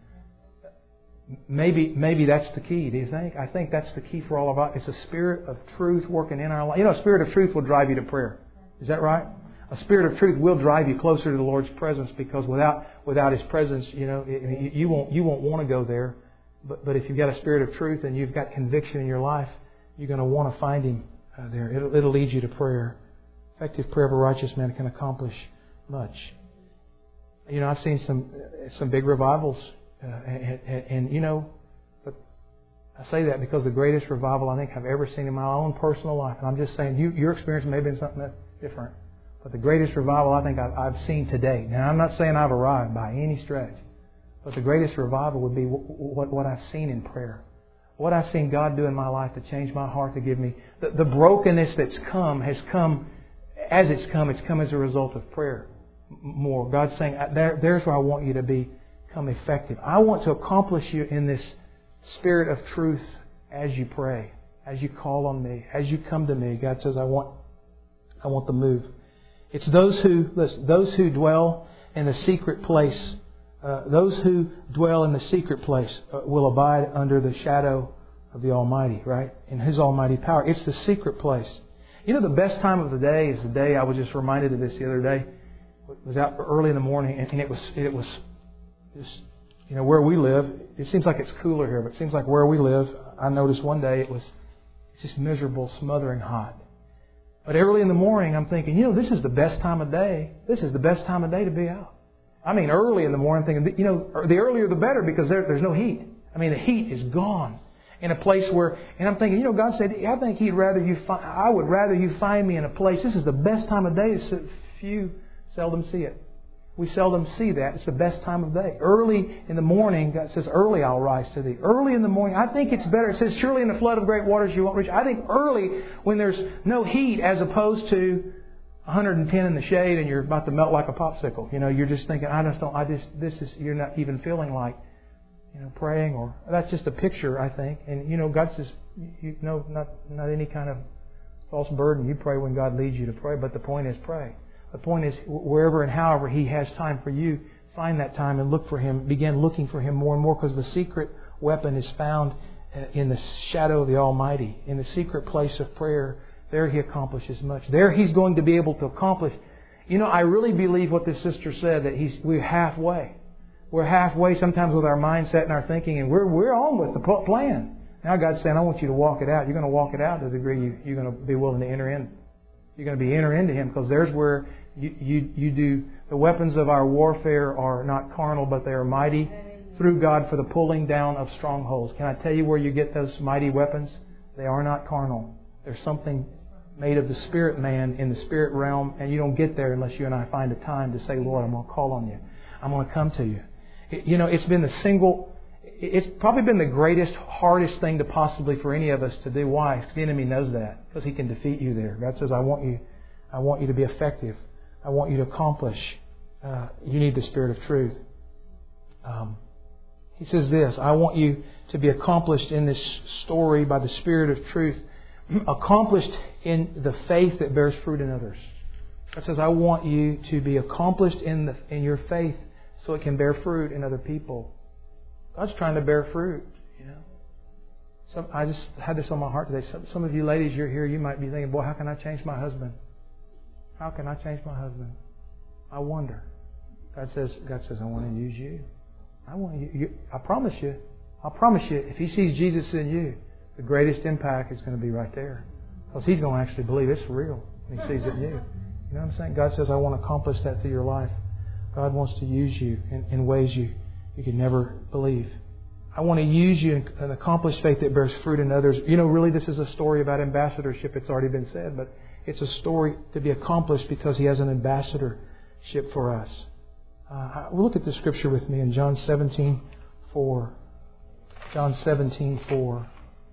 Maybe maybe that's the key, do you think? I think that's the key for all of us. It's a Spirit of truth working in our life. You know, a Spirit of truth will drive you to prayer. Is that right? A Spirit of truth will drive you closer to the Lord's presence because without without His presence, you know, it, you won't you won't want to go there. But but if you've got a Spirit of truth and you've got conviction in your life, you're going to want to find Him uh, there. It'll, it'll lead you to prayer. Effective prayer of a righteous man can accomplish much. You know, I've seen some some big revivals. Uh, and, and, and, you know, but I say that because the greatest revival I think I've ever seen in my own personal life, and I'm just saying you, your experience may have been something that different, but the greatest revival I think I've, I've seen today. Now, I'm not saying I've arrived by any stretch, but the greatest revival would be what, what, what I've seen in prayer. What I've seen God do in my life to change my heart, to give me the, the brokenness that's come has come, as it's come, it's come as a result of prayer. More. God's saying, there, there's where I want you to be. Become effective. I want to accomplish you in this Spirit of truth as you pray, as you call on me, as you come to me. God says, I want, I want the move. It's those who, listen, those who dwell in the secret place, uh, those who dwell in the secret place uh, will abide under the shadow of the Almighty, right? In His almighty power. It's the secret place. You know, the best time of the day is the day, I was just reminded of this the other day. It was out early in the morning, and it was, it was just, you know, where we live, it seems like it's cooler here, but it seems like where we live, I noticed one day it was it's just miserable, smothering hot. But early in the morning, I'm thinking, you know, this is the best time of day. This is the best time of day to be out. I mean, early in the morning, I'm thinking, you know, the earlier the better, because there, there's no heat. I mean, the heat is gone in a place where, and I'm thinking, you know, God said, I think He'd rather you find, I would rather you find me in a place. This is the best time of day. So few seldom see it. We seldom see that. It's the best time of day. Early in the morning, God says, early I'll rise to thee. Early in the morning, I think it's better. It says, surely in the flood of great waters you won't reach. I think early when there's no heat, as opposed to one hundred ten in the shade and you're about to melt like a popsicle. You know, you're just thinking, I just don't, I just, this is, you're not even feeling like, you know, praying, or that's just a picture, I think. And, you know, God says, you know, not, not any kind of false burden. You pray when God leads you to pray, but the point is pray. The point is, wherever and however He has time for you, find that time and look for Him. Begin looking for Him more and more, because the secret weapon is found in the shadow of the Almighty. In the secret place of prayer, there He accomplishes much. There He's going to be able to accomplish. You know, I really believe what this sister said, that he's we're halfway. We're halfway sometimes with our mindset and our thinking, and we're we're on with the plan. Now God's saying, I want you to walk it out. You're going to walk it out to the degree you, you're going to be willing to enter in. You're going to be enter into Him, because there's where you, you, you do. The weapons of our warfare are not carnal, but they are mighty through God for the pulling down of strongholds. Can I tell you where you get those mighty weapons? They are not carnal. There's something made of the spirit man in the spirit realm, and you don't get there unless you and I find a time to say, Lord, I'm going to call on you. I'm going to come to you. It, you know, it's been the single... It's probably been the greatest, hardest thing to possibly for any of us to do. Why? Because the enemy knows that. Because he can defeat you there. God says, I want you, I want you to be effective. I want you to accomplish. Uh, you need the Spirit of truth. Um, he says this, I want you to be accomplished in this story by the Spirit of truth. Accomplished in the faith that bears fruit in others. God says, I want you to be accomplished in the in your faith so it can bear fruit in other people. God's trying to bear fruit, you know. Some, I just had this on my heart today. Some, some of you ladies, you're here, you might be thinking, boy, how can I change my husband? How can I change my husband? I wonder. God says, God says, I want to use you. I want you, you. I promise you, I promise you, if He sees Jesus in you, the greatest impact is going to be right there. Because He's going to actually believe it's for real when He sees it in you. You know what I'm saying? God says, I want to accomplish that through your life. God wants to use you in, in ways you You could never believe. I want to use you in an accomplished faith that bears fruit in others. You know, really this is a story about ambassadorship. It's already been said, but it's a story to be accomplished because He has an ambassadorship for us. Uh, look at the scripture with me in John seventeen four. John seventeen four.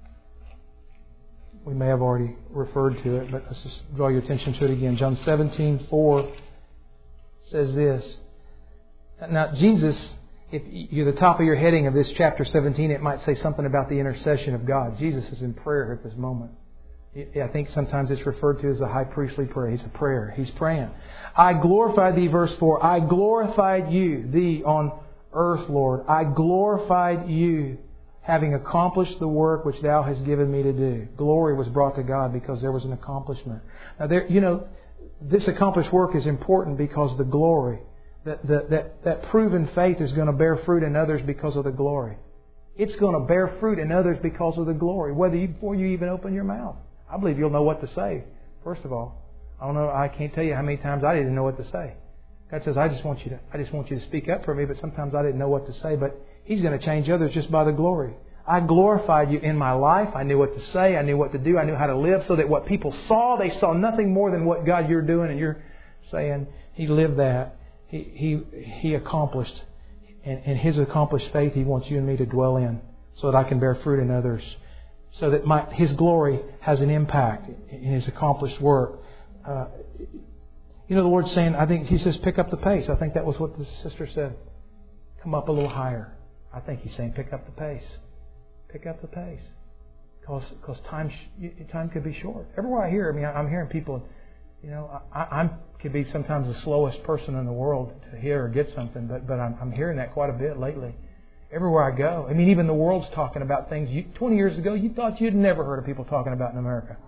We may have already referred to it, but let's just draw your attention to it again. John seventeen four says this. Now, Jesus... If you're the top of your heading of this chapter seventeen, it might say something about the intercession of God. Jesus is in prayer at this moment. I think sometimes it's referred to as the high priestly prayer. He's a prayer. He's praying. I glorified thee, verse four. I glorified you, thee on earth, Lord. I glorified you, having accomplished the work which thou hast given me to do. Glory was brought to God because there was an accomplishment. Now, there, you know, this accomplished work is important because the glory. That, that, that, that proven faith is going to bear fruit in others because of the glory. It's going to bear fruit in others because of the glory, whether you, before you even open your mouth. I believe you'll know what to say, first of all. I don't know, I can't tell you how many times I didn't know what to say. God says, I just want you to, I just want you to speak up for me, but sometimes I didn't know what to say, but He's going to change others just by the glory. I glorified you in my life. I knew what to say. I knew what to do. I knew how to live so that what people saw, they saw nothing more than what God you're doing, and you're saying He lived that. He he he accomplished, and, and His accomplished faith He wants you and me to dwell in, so that I can bear fruit in others, so that my His glory has an impact in His accomplished work. Uh, you know, the Lord's saying, I think He says, pick up the pace. I think that was what the sister said. Come up a little higher. I think He's saying, pick up the pace. Pick up the pace, because because time time could be short. Everywhere I hear, I mean, I'm hearing people. You know, I, I'm could be sometimes the slowest person in the world to hear or get something, but but I'm, I'm hearing that quite a bit lately. Everywhere I go, I mean, even the world's talking about things. You, twenty years ago, you thought you'd never heard of people talking about in America.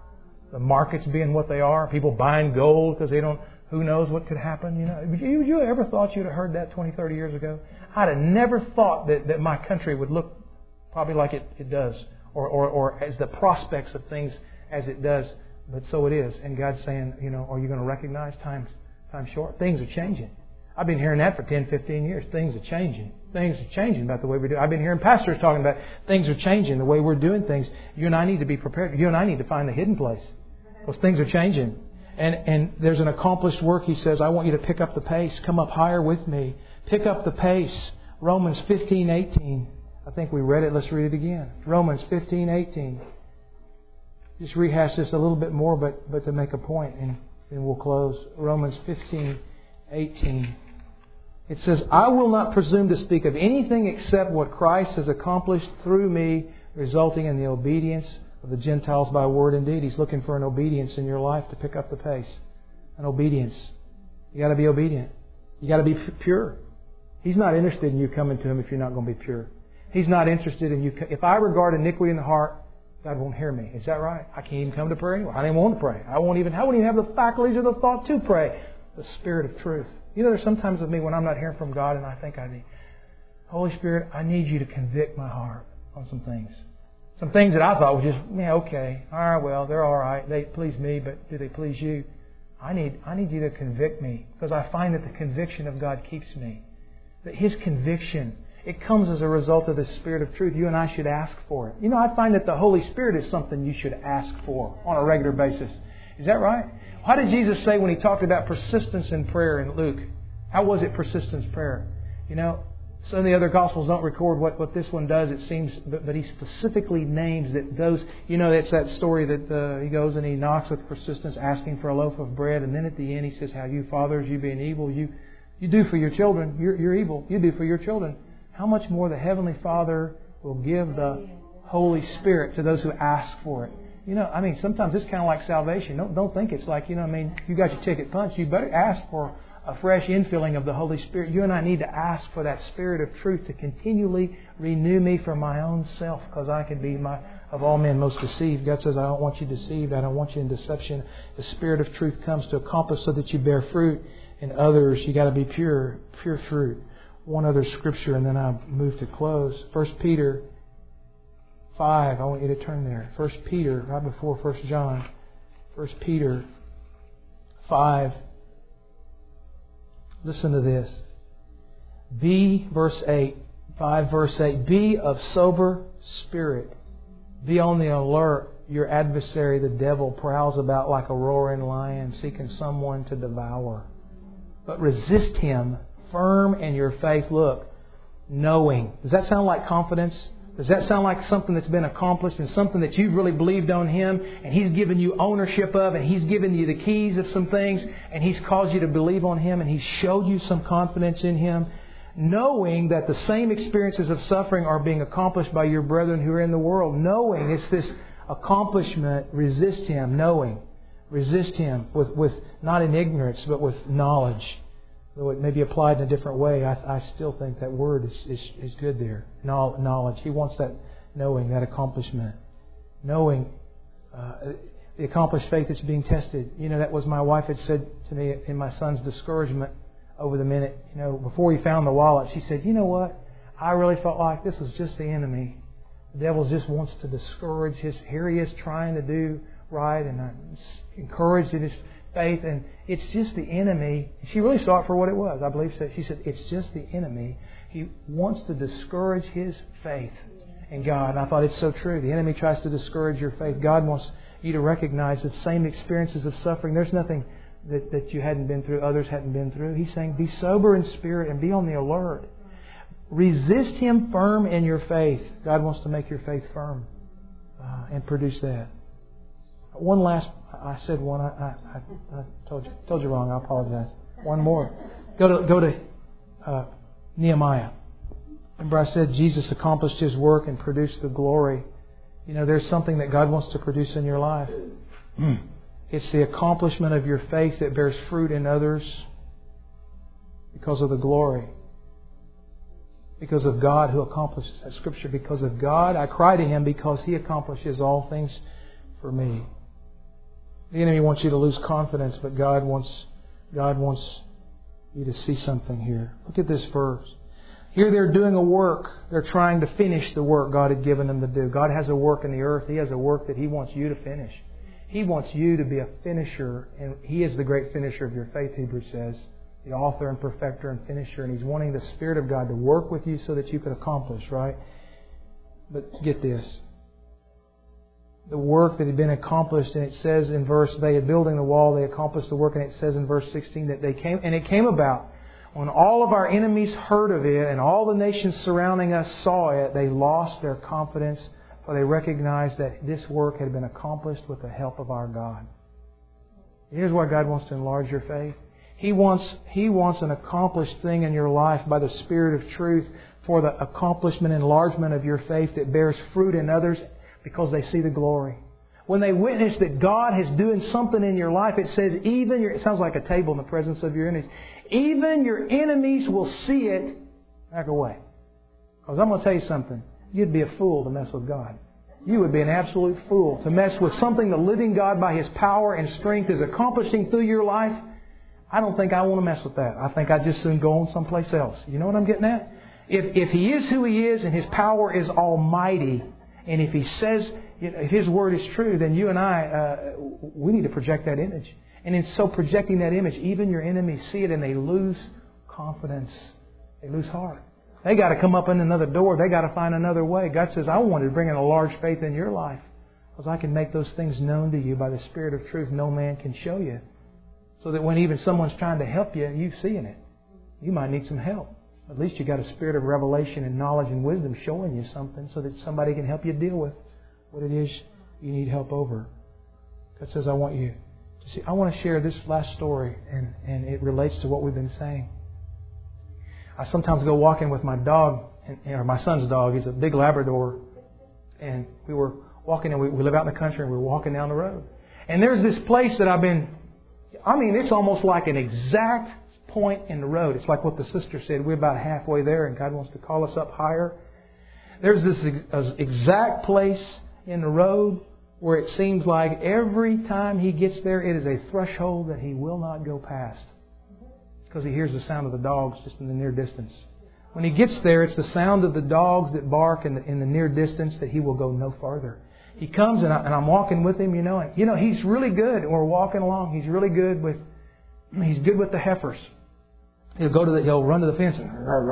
the markets being what they are, people buying gold because they don't, who knows what could happen. You know, would you, would you ever thought you'd have heard that twenty, thirty years ago? I'd have never thought that, that my country would look probably like it, it does, or, or, or as the prospects of things as it does. But so it is. And God's saying, you know, are you going to recognize time's, time's short? Things are changing. I've been hearing that for ten, fifteen years. Things are changing. Things are changing about the way we do. I've been hearing pastors talking about things are changing, the way we're doing things. You and I need to be prepared. You and I need to find the hidden place. Because things are changing. And and there's an accomplished work. He says, I want you to pick up the pace. Come up higher with me. Pick up the pace. Romans fifteen eighteen. I think we read it. Let's read it again. Romans fifteen eighteen. Just rehash this a little bit more, but, but to make a point, and then we'll close. Romans fifteen eighteen. It says, I will not presume to speak of anything except what Christ has accomplished through me, resulting in the obedience of the Gentiles by word and deed. He's looking for an obedience in your life to pick up the pace. An obedience. You got to be obedient. You got to be pure. He's not interested in you coming to Him if you're not going to be pure. He's not interested in you. If I regard iniquity in the heart, God won't hear me. Is that right? I can't even come to prayer anymore. I don't even want to pray. I won't even, I won't even have the faculties or the thought to pray. The Spirit of truth. You know, there's sometimes with me when I'm not hearing from God and I think I need, Holy Spirit, I need you to convict my heart on some things. Some things that I thought were just, yeah, okay. All right, well, they're all right. They please me, but do they please you? I need, I need you to convict me, because I find that the conviction of God keeps me. That His conviction, it comes as a result of the Spirit of truth. You and I should ask for it. You know, I find that the Holy Spirit is something you should ask for on a regular basis. Is that right? What did Jesus say when He talked about persistence in prayer in Luke? How was it persistence prayer? You know, some of the other Gospels don't record what, what this one does, it seems, but, but He specifically names that those, you know, it's that story that uh, He goes and He knocks with persistence asking for a loaf of bread, and then at the end He says, how you fathers, you being evil, you, you do for your children, you're, you're evil, you do for your children. How much more the Heavenly Father will give the Holy Spirit to those who ask for it. You know, I mean, sometimes it's kind of like salvation. Don't don't think it's like, you know, I mean, you got your ticket punched. You better ask for a fresh infilling of the Holy Spirit. You and I need to ask for that Spirit of truth to continually renew me for my own self, because I can be my of all men most deceived. God says, I don't want you deceived. I don't want you in deception. The Spirit of truth comes to accomplish so that you bear fruit in others. You got to be pure, pure fruit. One other scripture, and then I'll move to close. First Peter five. I want you to turn there. First Peter, right before First John. First Peter five. Listen to this. Be, verse eight. five, verse eight. Be of sober spirit. Be on the alert. Your adversary, the devil, prowls about like a roaring lion, seeking someone to devour. But resist him, firm in your faith. Look, knowing. Does that sound like confidence? Does that sound like something that's been accomplished and something that you've really believed on Him and He's given you ownership of, and He's given you the keys of some things, and He's caused you to believe on Him, and He's showed you some confidence in Him, knowing that the same experiences of suffering are being accomplished by your brethren who are in the world? Knowing it's this accomplishment, resist Him, knowing. Resist Him with, with not in ignorance, but with knowledge. Though it may be applied in a different way, I, I still think that word is, is, is good there. Knowledge. He wants that knowing, that accomplishment. Knowing uh, the accomplished faith that's being tested. You know, that was my wife had said to me in my son's discouragement over the minute. You know, before he found the wallet, she said, you know what? I really felt like this was just the enemy. The devil just wants to discourage his. Here he is trying to do right, and I'm encouraged in his faith, and it's just the enemy. She really saw it for what it was. I believe so. She said, it's just the enemy. He wants to discourage his faith in God. And I thought it's so true. The enemy tries to discourage your faith. God wants you to recognize the same experiences of suffering. There's nothing that, that you hadn't been through, others hadn't been through. He's saying, be sober in spirit and be on the alert. Resist him firm in your faith. God wants to make your faith firm uh, and produce that. One last, I said one, I, I, I told you told you wrong, I apologize. One more. Go to go to uh, Nehemiah. Remember I said Jesus accomplished His work and produced the glory. You know, there's something that God wants to produce in your life. It's the accomplishment of your faith that bears fruit in others because of the glory. Because of God who accomplishes that scripture. Because of God, I cry to Him because He accomplishes all things for me. The enemy wants you to lose confidence, but God wants God wants you to see something here. Look at this verse. Here they're doing a work. They're trying to finish the work God had given them to do. God has a work in the earth. He has a work that He wants you to finish. He wants you to be a finisher, and He is the great finisher of your faith, Hebrews says. The author and perfecter and finisher. And He's wanting the Spirit of God to work with you so that you can accomplish, right? But get this. The work that had been accomplished, and it says in verse, they had building the wall, they accomplished the work, and it says in verse sixteen that they came, and it came about when all of our enemies heard of it and all the nations surrounding us saw it, they lost their confidence, for they recognized that this work had been accomplished with the help of our God. Here's why God wants to enlarge your faith. He wants, He wants an accomplished thing in your life by the Spirit of truth for the accomplishment and enlargement of your faith that bears fruit in others because they see the glory. When they witness that God is doing something in your life, it says even your, it sounds like a table in the presence of your enemies. Even your enemies will see it, back away. Because I'm going to tell you something. You'd be a fool to mess with God. You would be an absolute fool to mess with something the living God by His power and strength is accomplishing through your life. I don't think I want to mess with that. I think I'd just soon go on someplace else. You know what I'm getting at? If, if He is who He is and His power is almighty, and if He says, if His Word is true, then you and I, uh, we need to project that image. And in so projecting that image, even your enemies see it and they lose confidence. They lose heart. They got to come up in another door. They got to find another way. God says, I wanted to bring in a large faith in your life because I can make those things known to you by the Spirit of truth no man can show you. So that when even someone's trying to help you, you're seeing it. You might need some help. At least you got a spirit of revelation and knowledge and wisdom showing you something so that somebody can help you deal with what it is you need help over. God says, I want you to see. I want to share this last story, and, and it relates to what we've been saying. I sometimes go walking with my dog, and, or my son's dog. He's a big Labrador. And we were walking, and we, we live out in the country, and we were walking down the road. And there's this place that I've been, I mean, it's almost like an exact point in the road. It's like what the sister said. We're about halfway there, and God wants to call us up higher. There's this ex- exact place in the road where it seems like every time He gets there, it is a threshold that He will not go past. It's because He hears the sound of the dogs just in the near distance. When He gets there, it's the sound of the dogs that bark in the, in the near distance that He will go no farther. He comes and, I, and I'm walking with Him, you know. And, you know, He's really good. We're walking along. He's really good with, He's good with the heifers. He'll go to the, he'll run to the fence and,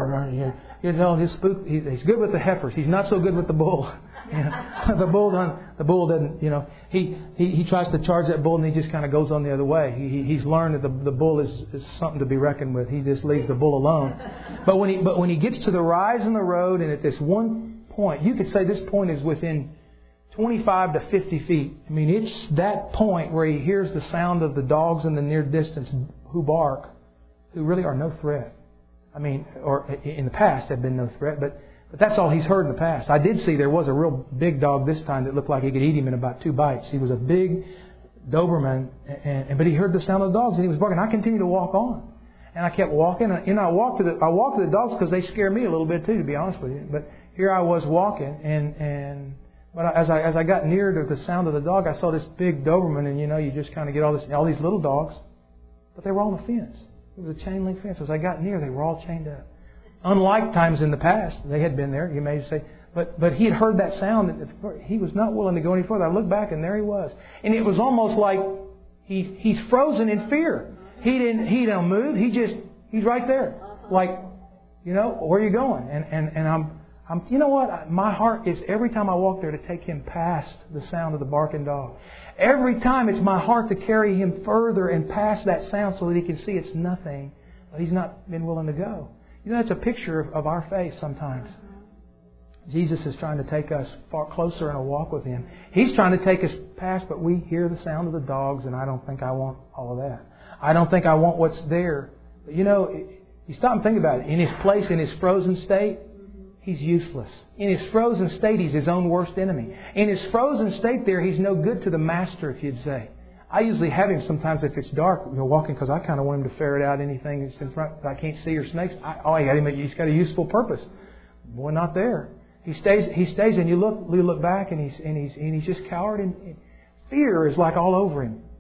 you know, he's, spook, he, he's good with the heifers. He's not so good with the bull. You know, the bull doesn't, the bull doesn't, you know, he, he, he tries to charge that bull and he just kind of goes on the other way. He, he, he's learned that the, the bull is, is something to be reckoned with. He just leaves the bull alone. But when he, but when he gets to the rise in the road and at this one point, you could say this point is within twenty-five to fifty feet. I mean, it's that point where he hears the sound of the dogs in the near distance who bark, who really are no threat. I mean, or in the past have been no threat, but, but that's all he's heard in the past. I did see there was a real big dog this time that looked like he could eat him in about two bites. He was a big Doberman, and, and but he heard the sound of the dogs and he was barking. I continued to walk on, and I kept walking. And you know, I walked to the I walked to the dogs because they scare me a little bit too, to be honest with you. But here I was walking, and and but as I as I got near to the sound of the dog, I saw this big Doberman, and you know, you just kind of get all this all these little dogs, but they were on the fence. It was a chain link fence. As I got near, they were all chained up. Unlike times in the past, they had been there, you may say. But but he had heard that sound, and he was not willing to go any further. I looked back, and there he was. And it was almost like he he's frozen in fear. He didn't he don't move. He just he's right there, like, you know, where are you going? And and and I'm I'm you know what? My heart is every time I walk there to take him past the sound of the barking dog. Every time it's my heart to carry him further and past that sound so that he can see it's nothing. But he's not been willing to go. You know, that's a picture of, of our faith sometimes. Jesus is trying to take us far closer in a walk with Him. He's trying to take us past, but we hear the sound of the dogs, and I don't think I want all of that. I don't think I want what's there. But you know, you stop and think about it. In His place, in His frozen state, He's useless. In His frozen state, He's His own worst enemy. In His frozen state there, He's no good to the master, if you'd say. I usually have Him sometimes if it's dark, you know, walking, because I kind of want Him to ferret out anything that's in front that I can't see, or snakes. I, oh, I got him. He's got a useful purpose. Boy, not there. He stays. He stays, and you look. You look back, and he's and he's and he's just cowered. And fear is like all over him.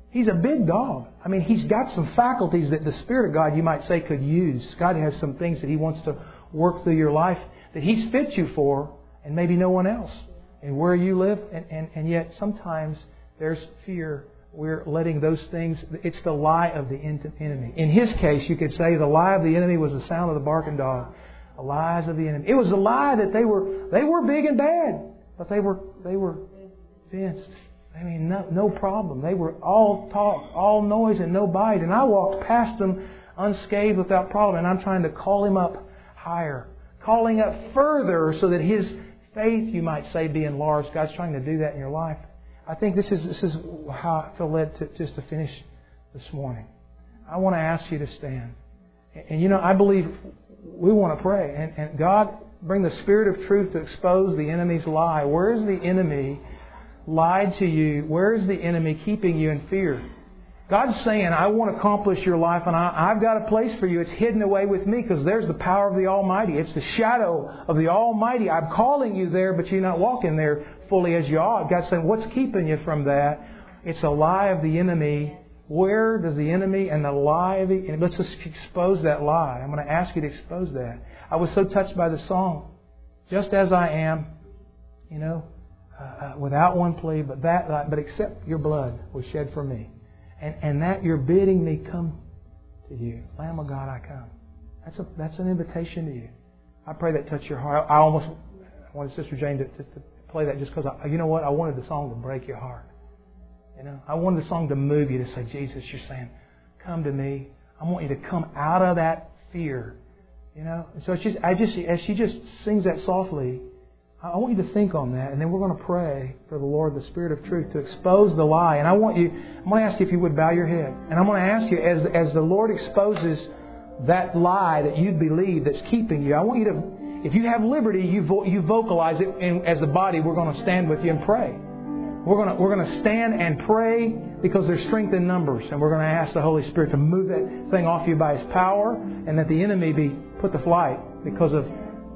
He's a big dog. I mean, He's got some faculties that the Spirit of God, you might say, could use. God has some things that He wants to work through your life that He's fit you for, and maybe no one else. And where you live, and, and, and yet sometimes there's fear. We're letting those things, it's the lie of the enemy. In his case, you could say the lie of the enemy was the sound of the barking dog. The lies of the enemy. It was a lie that they were they were big and bad, but they were they were fenced. I mean, no, no problem. They were all talk, all noise and no bite. And I walked past them unscathed without problem. And I'm trying to call him up higher. Calling up further so that his faith, you might say, be enlarged. God's trying to do that in your life. I think this is this is how I feel led to just to finish this morning. I want to ask you to stand. And, and you know, I believe we want to pray. And, and God, bring the Spirit of truth to expose the enemy's lie. Where is the enemy lied to you? Where is the enemy keeping you in fear? God's saying, I want to accomplish your life, and I, I've got a place for you. It's hidden away with me because there's the power of the Almighty. It's the shadow of the Almighty. I'm calling you there, but you're not walking there fully as you ought. God's saying, what's keeping you from that? It's a lie of the enemy. Where does the enemy and the lie of the enemy... Let's just expose that lie. I'm going to ask you to expose that. I was so touched by the song, Just As I Am, you know, uh, without one plea, but that, but except your blood was shed for me. And, and that you're bidding me come to you. Lamb of God, I come. That's a that's an invitation to you. I pray that touch your heart. I, I almost wanted Sister Jane to, to, to play that just because, I, you know what? I wanted the song to break your heart. You know, I wanted the song to move you to say, Jesus, you're saying, come to me. I want you to come out of that fear. You know, and so it's just, I just, as she just sings that softly, I want you to think on that, and then we're going to pray for the Lord, the Spirit of truth, to expose the lie. And I want you, I'm going to ask you if you would bow your head. And I'm going to ask you, as, as the Lord exposes that lie that you believe that's keeping you, I want you to, if you have liberty, you vo- you vocalize it, and as the body, we're going to stand with you and pray. We're going to we're going to stand and pray because there's strength in numbers, and we're going to ask the Holy Spirit to move that thing off you by His power, and that the enemy be put to flight because of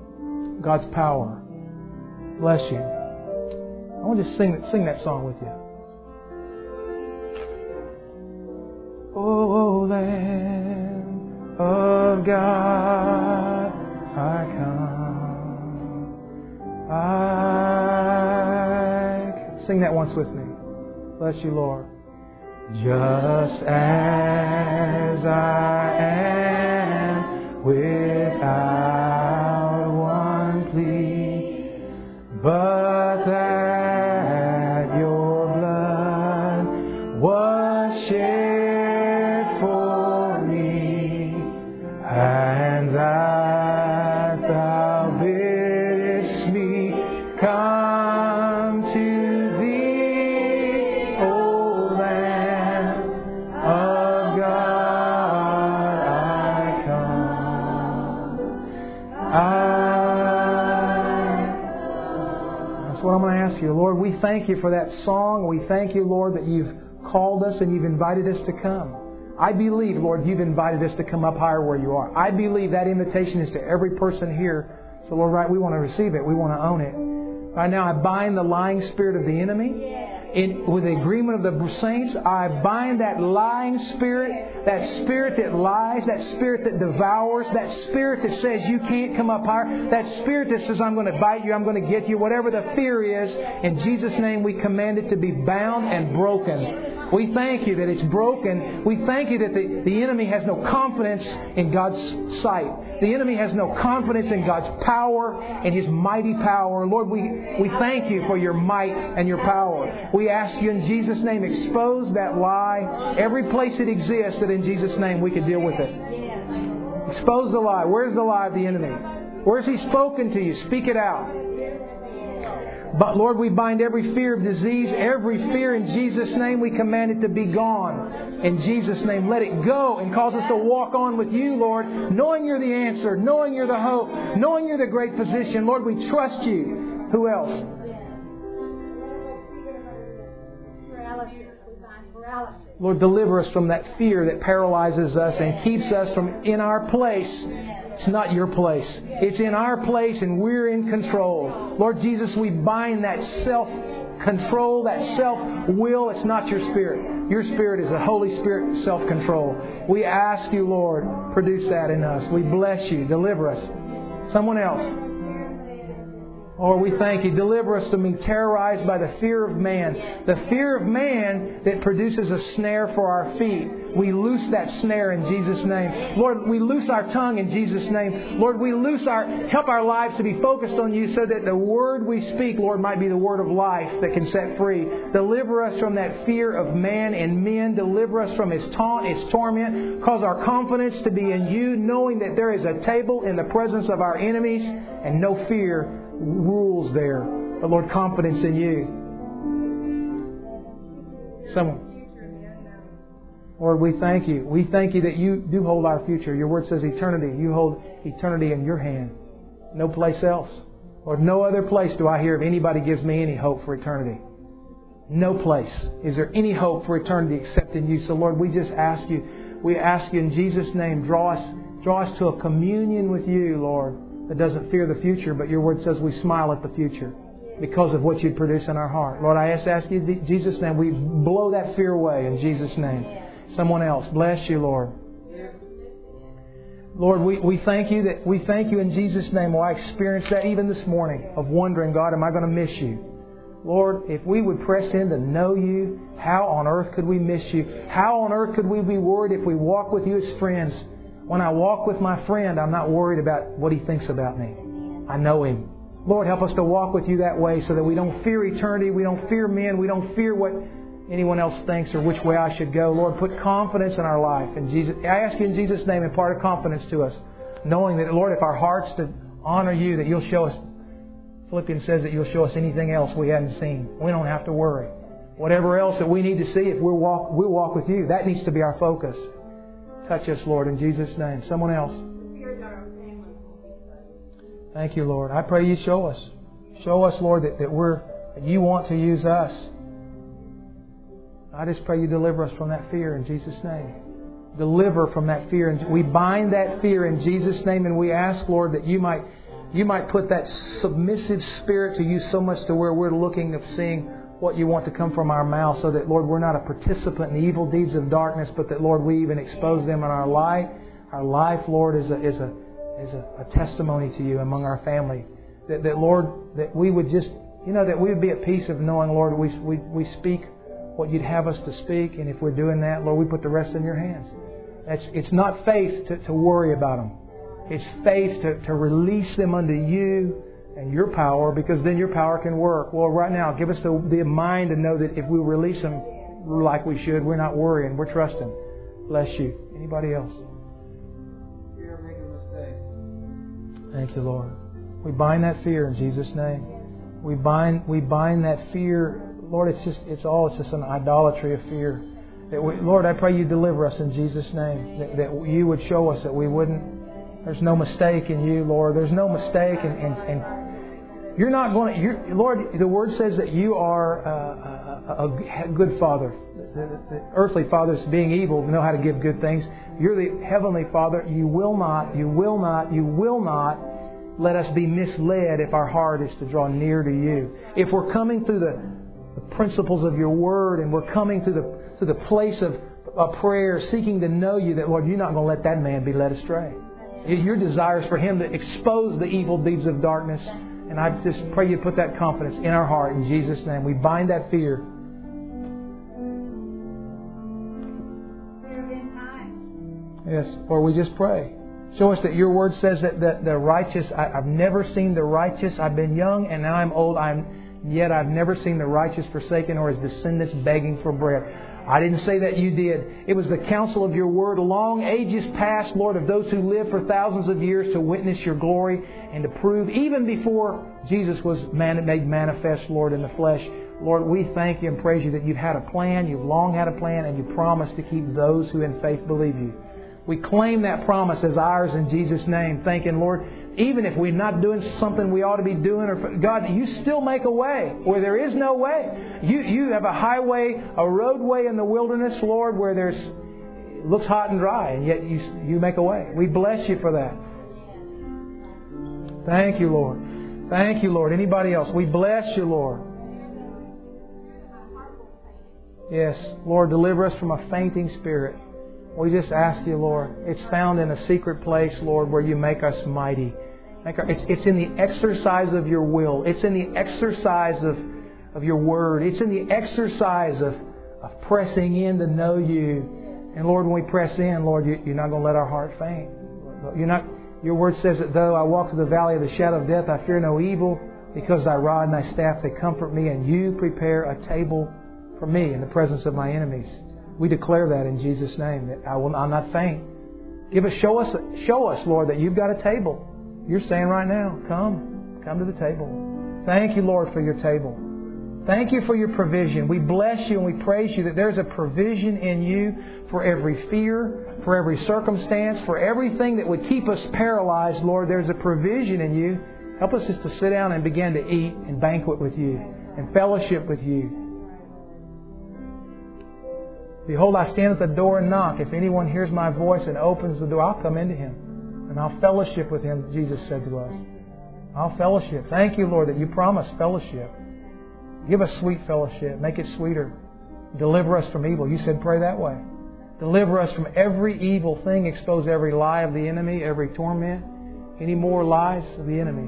God's power. Bless you. I want to just sing, sing that song with you. Oh, Lamb of God, I come. I sing that once with me. Bless you, Lord. Just as I am, without one plea, but that your blood was shed for me, and that thou biddest me come to thee, O Lamb of God, I come. I What I'm going to ask you, Lord, we thank you for that song. We thank you, Lord, that you've called us and you've invited us to come. I believe, Lord, you've invited us to come up higher where you are. I believe that invitation is to every person here. So, Lord, right, we want to receive it. We want to own it. Right now, I bind the lying spirit of the enemy. In, with the agreement of the saints, I bind that lying spirit, that spirit that lies, that spirit that devours, that spirit that says you can't come up higher, that spirit that says I'm going to bite you, I'm going to get you, whatever the fear is. In Jesus' name, we command it to be bound and broken. We thank you that it's broken. We thank you that the, the enemy has no confidence in God's sight. The enemy has no confidence in God's power and His mighty power. Lord, we, we thank you for your might and your power. We ask you in Jesus' name, expose that lie. Every place it exists, that in Jesus' name we can deal with it. Expose the lie. Where's the lie of the enemy? Where's he spoken to you? Speak it out. But Lord, we bind every fear of disease, every fear in Jesus' name. We command it to be gone. In Jesus' name, let it go and cause us to walk on with you, Lord, knowing you're the answer, knowing you're the hope, knowing you're the great physician. Lord, we trust you. Who else? Lord, deliver us from that fear that paralyzes us and keeps us from in our place. It's not your place. It's in our place and we're in control. Lord Jesus, we bind that self self-control, that self-will. It's not your spirit. Your spirit is a Holy Spirit self-control. We ask you, Lord, produce that in us. We bless you. Deliver us. Someone else. Lord, we thank you. Deliver us from being terrorized by the fear of man. The fear of man that produces a snare for our feet. We loose that snare in Jesus' name. Lord, we loose our tongue in Jesus' name. Lord, we loose our, help our lives to be focused on you so that the word we speak, Lord, might be the word of life that can set free. Deliver us from that fear of man and men. Deliver us from its taunt, its torment. Cause our confidence to be in you, knowing that there is a table in the presence of our enemies and no fear rules there. But Lord, confidence in you. Someone. Lord, we thank you. We thank you that you do hold our future. Your word says eternity. You hold eternity in your hand. No place else. Lord, no other place do I hear of anybody gives me any hope for eternity. No place is there any hope for eternity except in you. So Lord, we just ask you, we ask you in Jesus' name, draw us, draw us to a communion with you, Lord, that doesn't fear the future, but your word says we smile at the future because of what you produce in our heart. Lord, I just ask you in Jesus' name, we blow that fear away in Jesus' name. Someone else, bless you, Lord. Lord, we, we thank you that we thank you in Jesus' name. Well, I experienced that even this morning of wondering, God, am I going to miss you? Lord, if we would press in to know you, how on earth could we miss you? How on earth could we be worried if we walk with you as friends? When I walk with my friend, I'm not worried about what he thinks about me. I know him. Lord, help us to walk with you that way so that we don't fear eternity, we don't fear men, we don't fear what anyone else thinks or which way I should go. Lord, put confidence in our life. And Jesus, I ask you in Jesus' name, impart a confidence to us, knowing that, Lord, if our hearts to honor you, that you'll show us. Philippians says that you'll show us anything else we hadn't seen. We don't have to worry. Whatever else that we need to see, if we'll walk, we'll walk with you. That needs to be our focus. Touch us, Lord, in Jesus' name. Someone else. Thank you, Lord. I pray you show us. Show us, Lord, that, that we're that you want to use us. I just pray you deliver us from that fear in Jesus' name. Deliver from that fear. And we bind that fear in Jesus' name, and we ask, Lord, that you might you might put that submissive spirit to you so much to where we're looking of seeing what you want to come from our mouth, so that, Lord, we're not a participant in the evil deeds of darkness, but that, Lord, we even expose them in our light. Our life, Lord, is a is a is a, a testimony to you among our family. That, that, Lord, that we would just, you know, that we would be at peace of knowing, Lord, we we we speak what you'd have us to speak, and if we're doing that, Lord, we put the rest in your hands. It's, it's not faith to, to worry about them. It's faith to, to release them unto you and your power, because then your power can work. Well, right now, give us the, the mind to know that if we release them like we should, we're not worrying, we're trusting. Bless you. Anybody else? Fear of making mistakes. Thank you, Lord. We bind that fear in Jesus' name. We bind we bind that fear. Lord, it's just it's all it's just an idolatry of fear. That we, Lord, I pray you deliver us in Jesus' name. That, that you would show us that we wouldn't. There's no mistake in you, Lord. There's no mistake, and and, and you're not going to. You're, Lord, the Word says that you are a, a, a good Father. The, the earthly fathers, being evil, know how to give good things. You're the heavenly Father. You will not. You will not. You will not let us be misled if our heart is to draw near to you. If we're coming through the the principles of your word, and we're coming to the to the place of, of prayer, seeking to know you, that, Lord, you're not going to let that man be led astray. Your desire is for him to expose the evil deeds of darkness. And I just pray you put that confidence in our heart in Jesus' name. We bind that fear. Yes, or we just pray. Show us that your word says that, that the righteous, I, I've never seen the righteous. I've been young and now I'm old. I'm Yet I've never seen the righteous forsaken or his descendants begging for bread. I didn't say that, you did. It was the counsel of your word, long ages past, Lord, of those who lived for thousands of years to witness your glory and to prove, even before Jesus was man- made manifest, Lord, in the flesh. Lord, we thank you and praise you that you've had a plan, you've long had a plan, and you promised to keep those who in faith believe you. We claim that promise as ours in Jesus' name, thanking, Lord, even if we're not doing something we ought to be doing, or God, you still make a way where there is no way. You you have a highway, a roadway in the wilderness, Lord, where there's it looks hot and dry, and yet you you make a way. We bless you for that. Thank you, Lord. Thank you, Lord. Anybody else? We bless you, Lord. Yes, Lord, deliver us from a fainting spirit. We just ask You, Lord. It's found in a secret place, Lord, where You make us mighty. Make our, it's, it's in the exercise of Your will. It's in the exercise of, of Your Word. It's in the exercise of, of pressing in to know You. And Lord, when we press in, Lord, you, You're not going to let our heart faint. You're not. Your Word says that though I walk through the valley of the shadow of death, I fear no evil, because Thy rod and Thy staff, they comfort me, and You prepare a table for me in the presence of my enemies. We declare that in Jesus' name, that I will I'll not faint. Give us, show us, show us, Lord, that You've got a table. You're saying right now, come, come to the table. Thank You, Lord, for Your table. Thank You for Your provision. We bless You and we praise You that there's a provision in You for every fear, for every circumstance, for everything that would keep us paralyzed. Lord, there's a provision in You. Help us just to sit down and begin to eat and banquet with You and fellowship with You. Behold, I stand at the door and knock. If anyone hears My voice and opens the door, I'll come into him and I'll fellowship with him, Jesus said to us. I'll fellowship. Thank You, Lord, that You promise fellowship. Give us sweet fellowship. Make it sweeter. Deliver us from evil. You said pray that way. Deliver us from every evil thing. Expose every lie of the enemy, every torment. Any more lies of the enemy.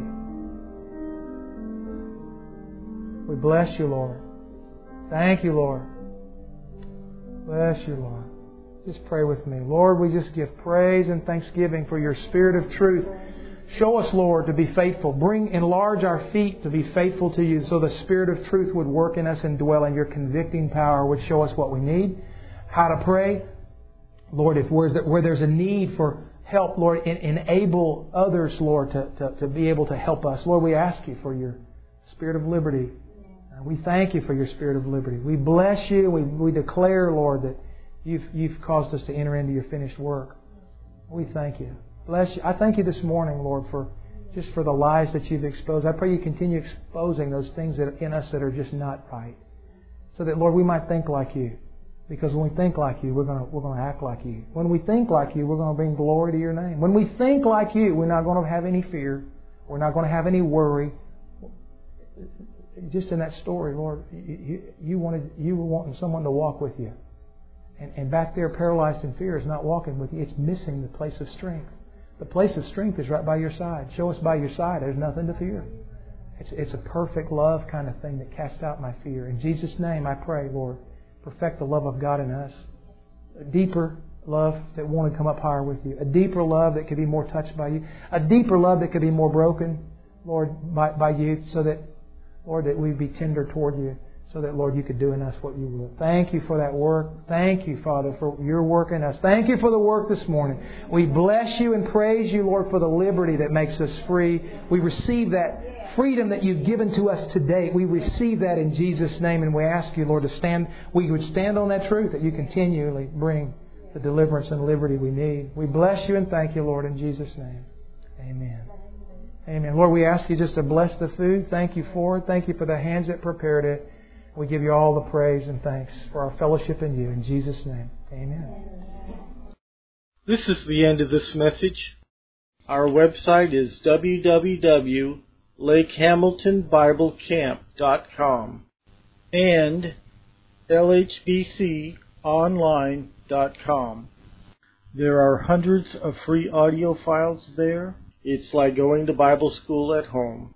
We bless You, Lord. Thank You, Lord. Bless You, Lord. Just pray with me. Lord, we just give praise and thanksgiving for Your Spirit of truth. Show us, Lord, to be faithful. Bring, enlarge our feet to be faithful to You, so the Spirit of truth would work in us and dwell, and Your convicting power would show us what we need, how to pray. Lord, if where, where there's a need for help, Lord, en- enable others, Lord, to, to, to be able to help us. Lord, we ask You for Your Spirit of liberty. And we thank You for Your Spirit of liberty. We bless You. We, we declare, Lord, that you've, you've caused us to enter into Your finished work. We thank You. Bless You. I thank You this morning, Lord, for just for the lies that You've exposed. I pray You continue exposing those things that are in us that are just not right, so that, Lord, we might think like You. Because when we think like You, we're going to we're going to act like You. When we think like You, we're going to bring glory to Your name. When we think like You, we're not going to have any fear. We're not going to have any worry. Just in that story, Lord, you, you wanted you were wanting someone to walk with You, and, and back there, paralyzed in fear, is not walking with You. It's missing the place of strength. The place of strength is right by your side. Show us by Your side. There's nothing to fear. It's it's a perfect love kind of thing that casts out my fear. In Jesus' name, I pray, Lord, perfect the love of God in us. A deeper love that wanted to come up higher with You. A deeper love that could be more touched by You. A deeper love that could be more broken, Lord, by, by You, so that, Lord, that we'd be tender toward You, so that, Lord, You could do in us what You will. Thank You for that work. Thank You, Father, for Your work in us. Thank You for the work this morning. We bless You and praise You, Lord, for the liberty that makes us free. We receive that freedom that You've given to us today. We receive that in Jesus' name, and we ask You, Lord, to stand. We would stand on that truth, that You continually bring the deliverance and liberty we need. We bless You and thank You, Lord, in Jesus' name. Amen. Amen. Lord, we ask You just to bless the food. Thank You for it. Thank You for the hands that prepared it. We give You all the praise and thanks for our fellowship in You. In Jesus' name. Amen. This is the end of this message. Our website is w w w dot lake hamilton bible camp dot com and l h b c online dot com. There are hundreds of free audio files there. It's like going to Bible school at home.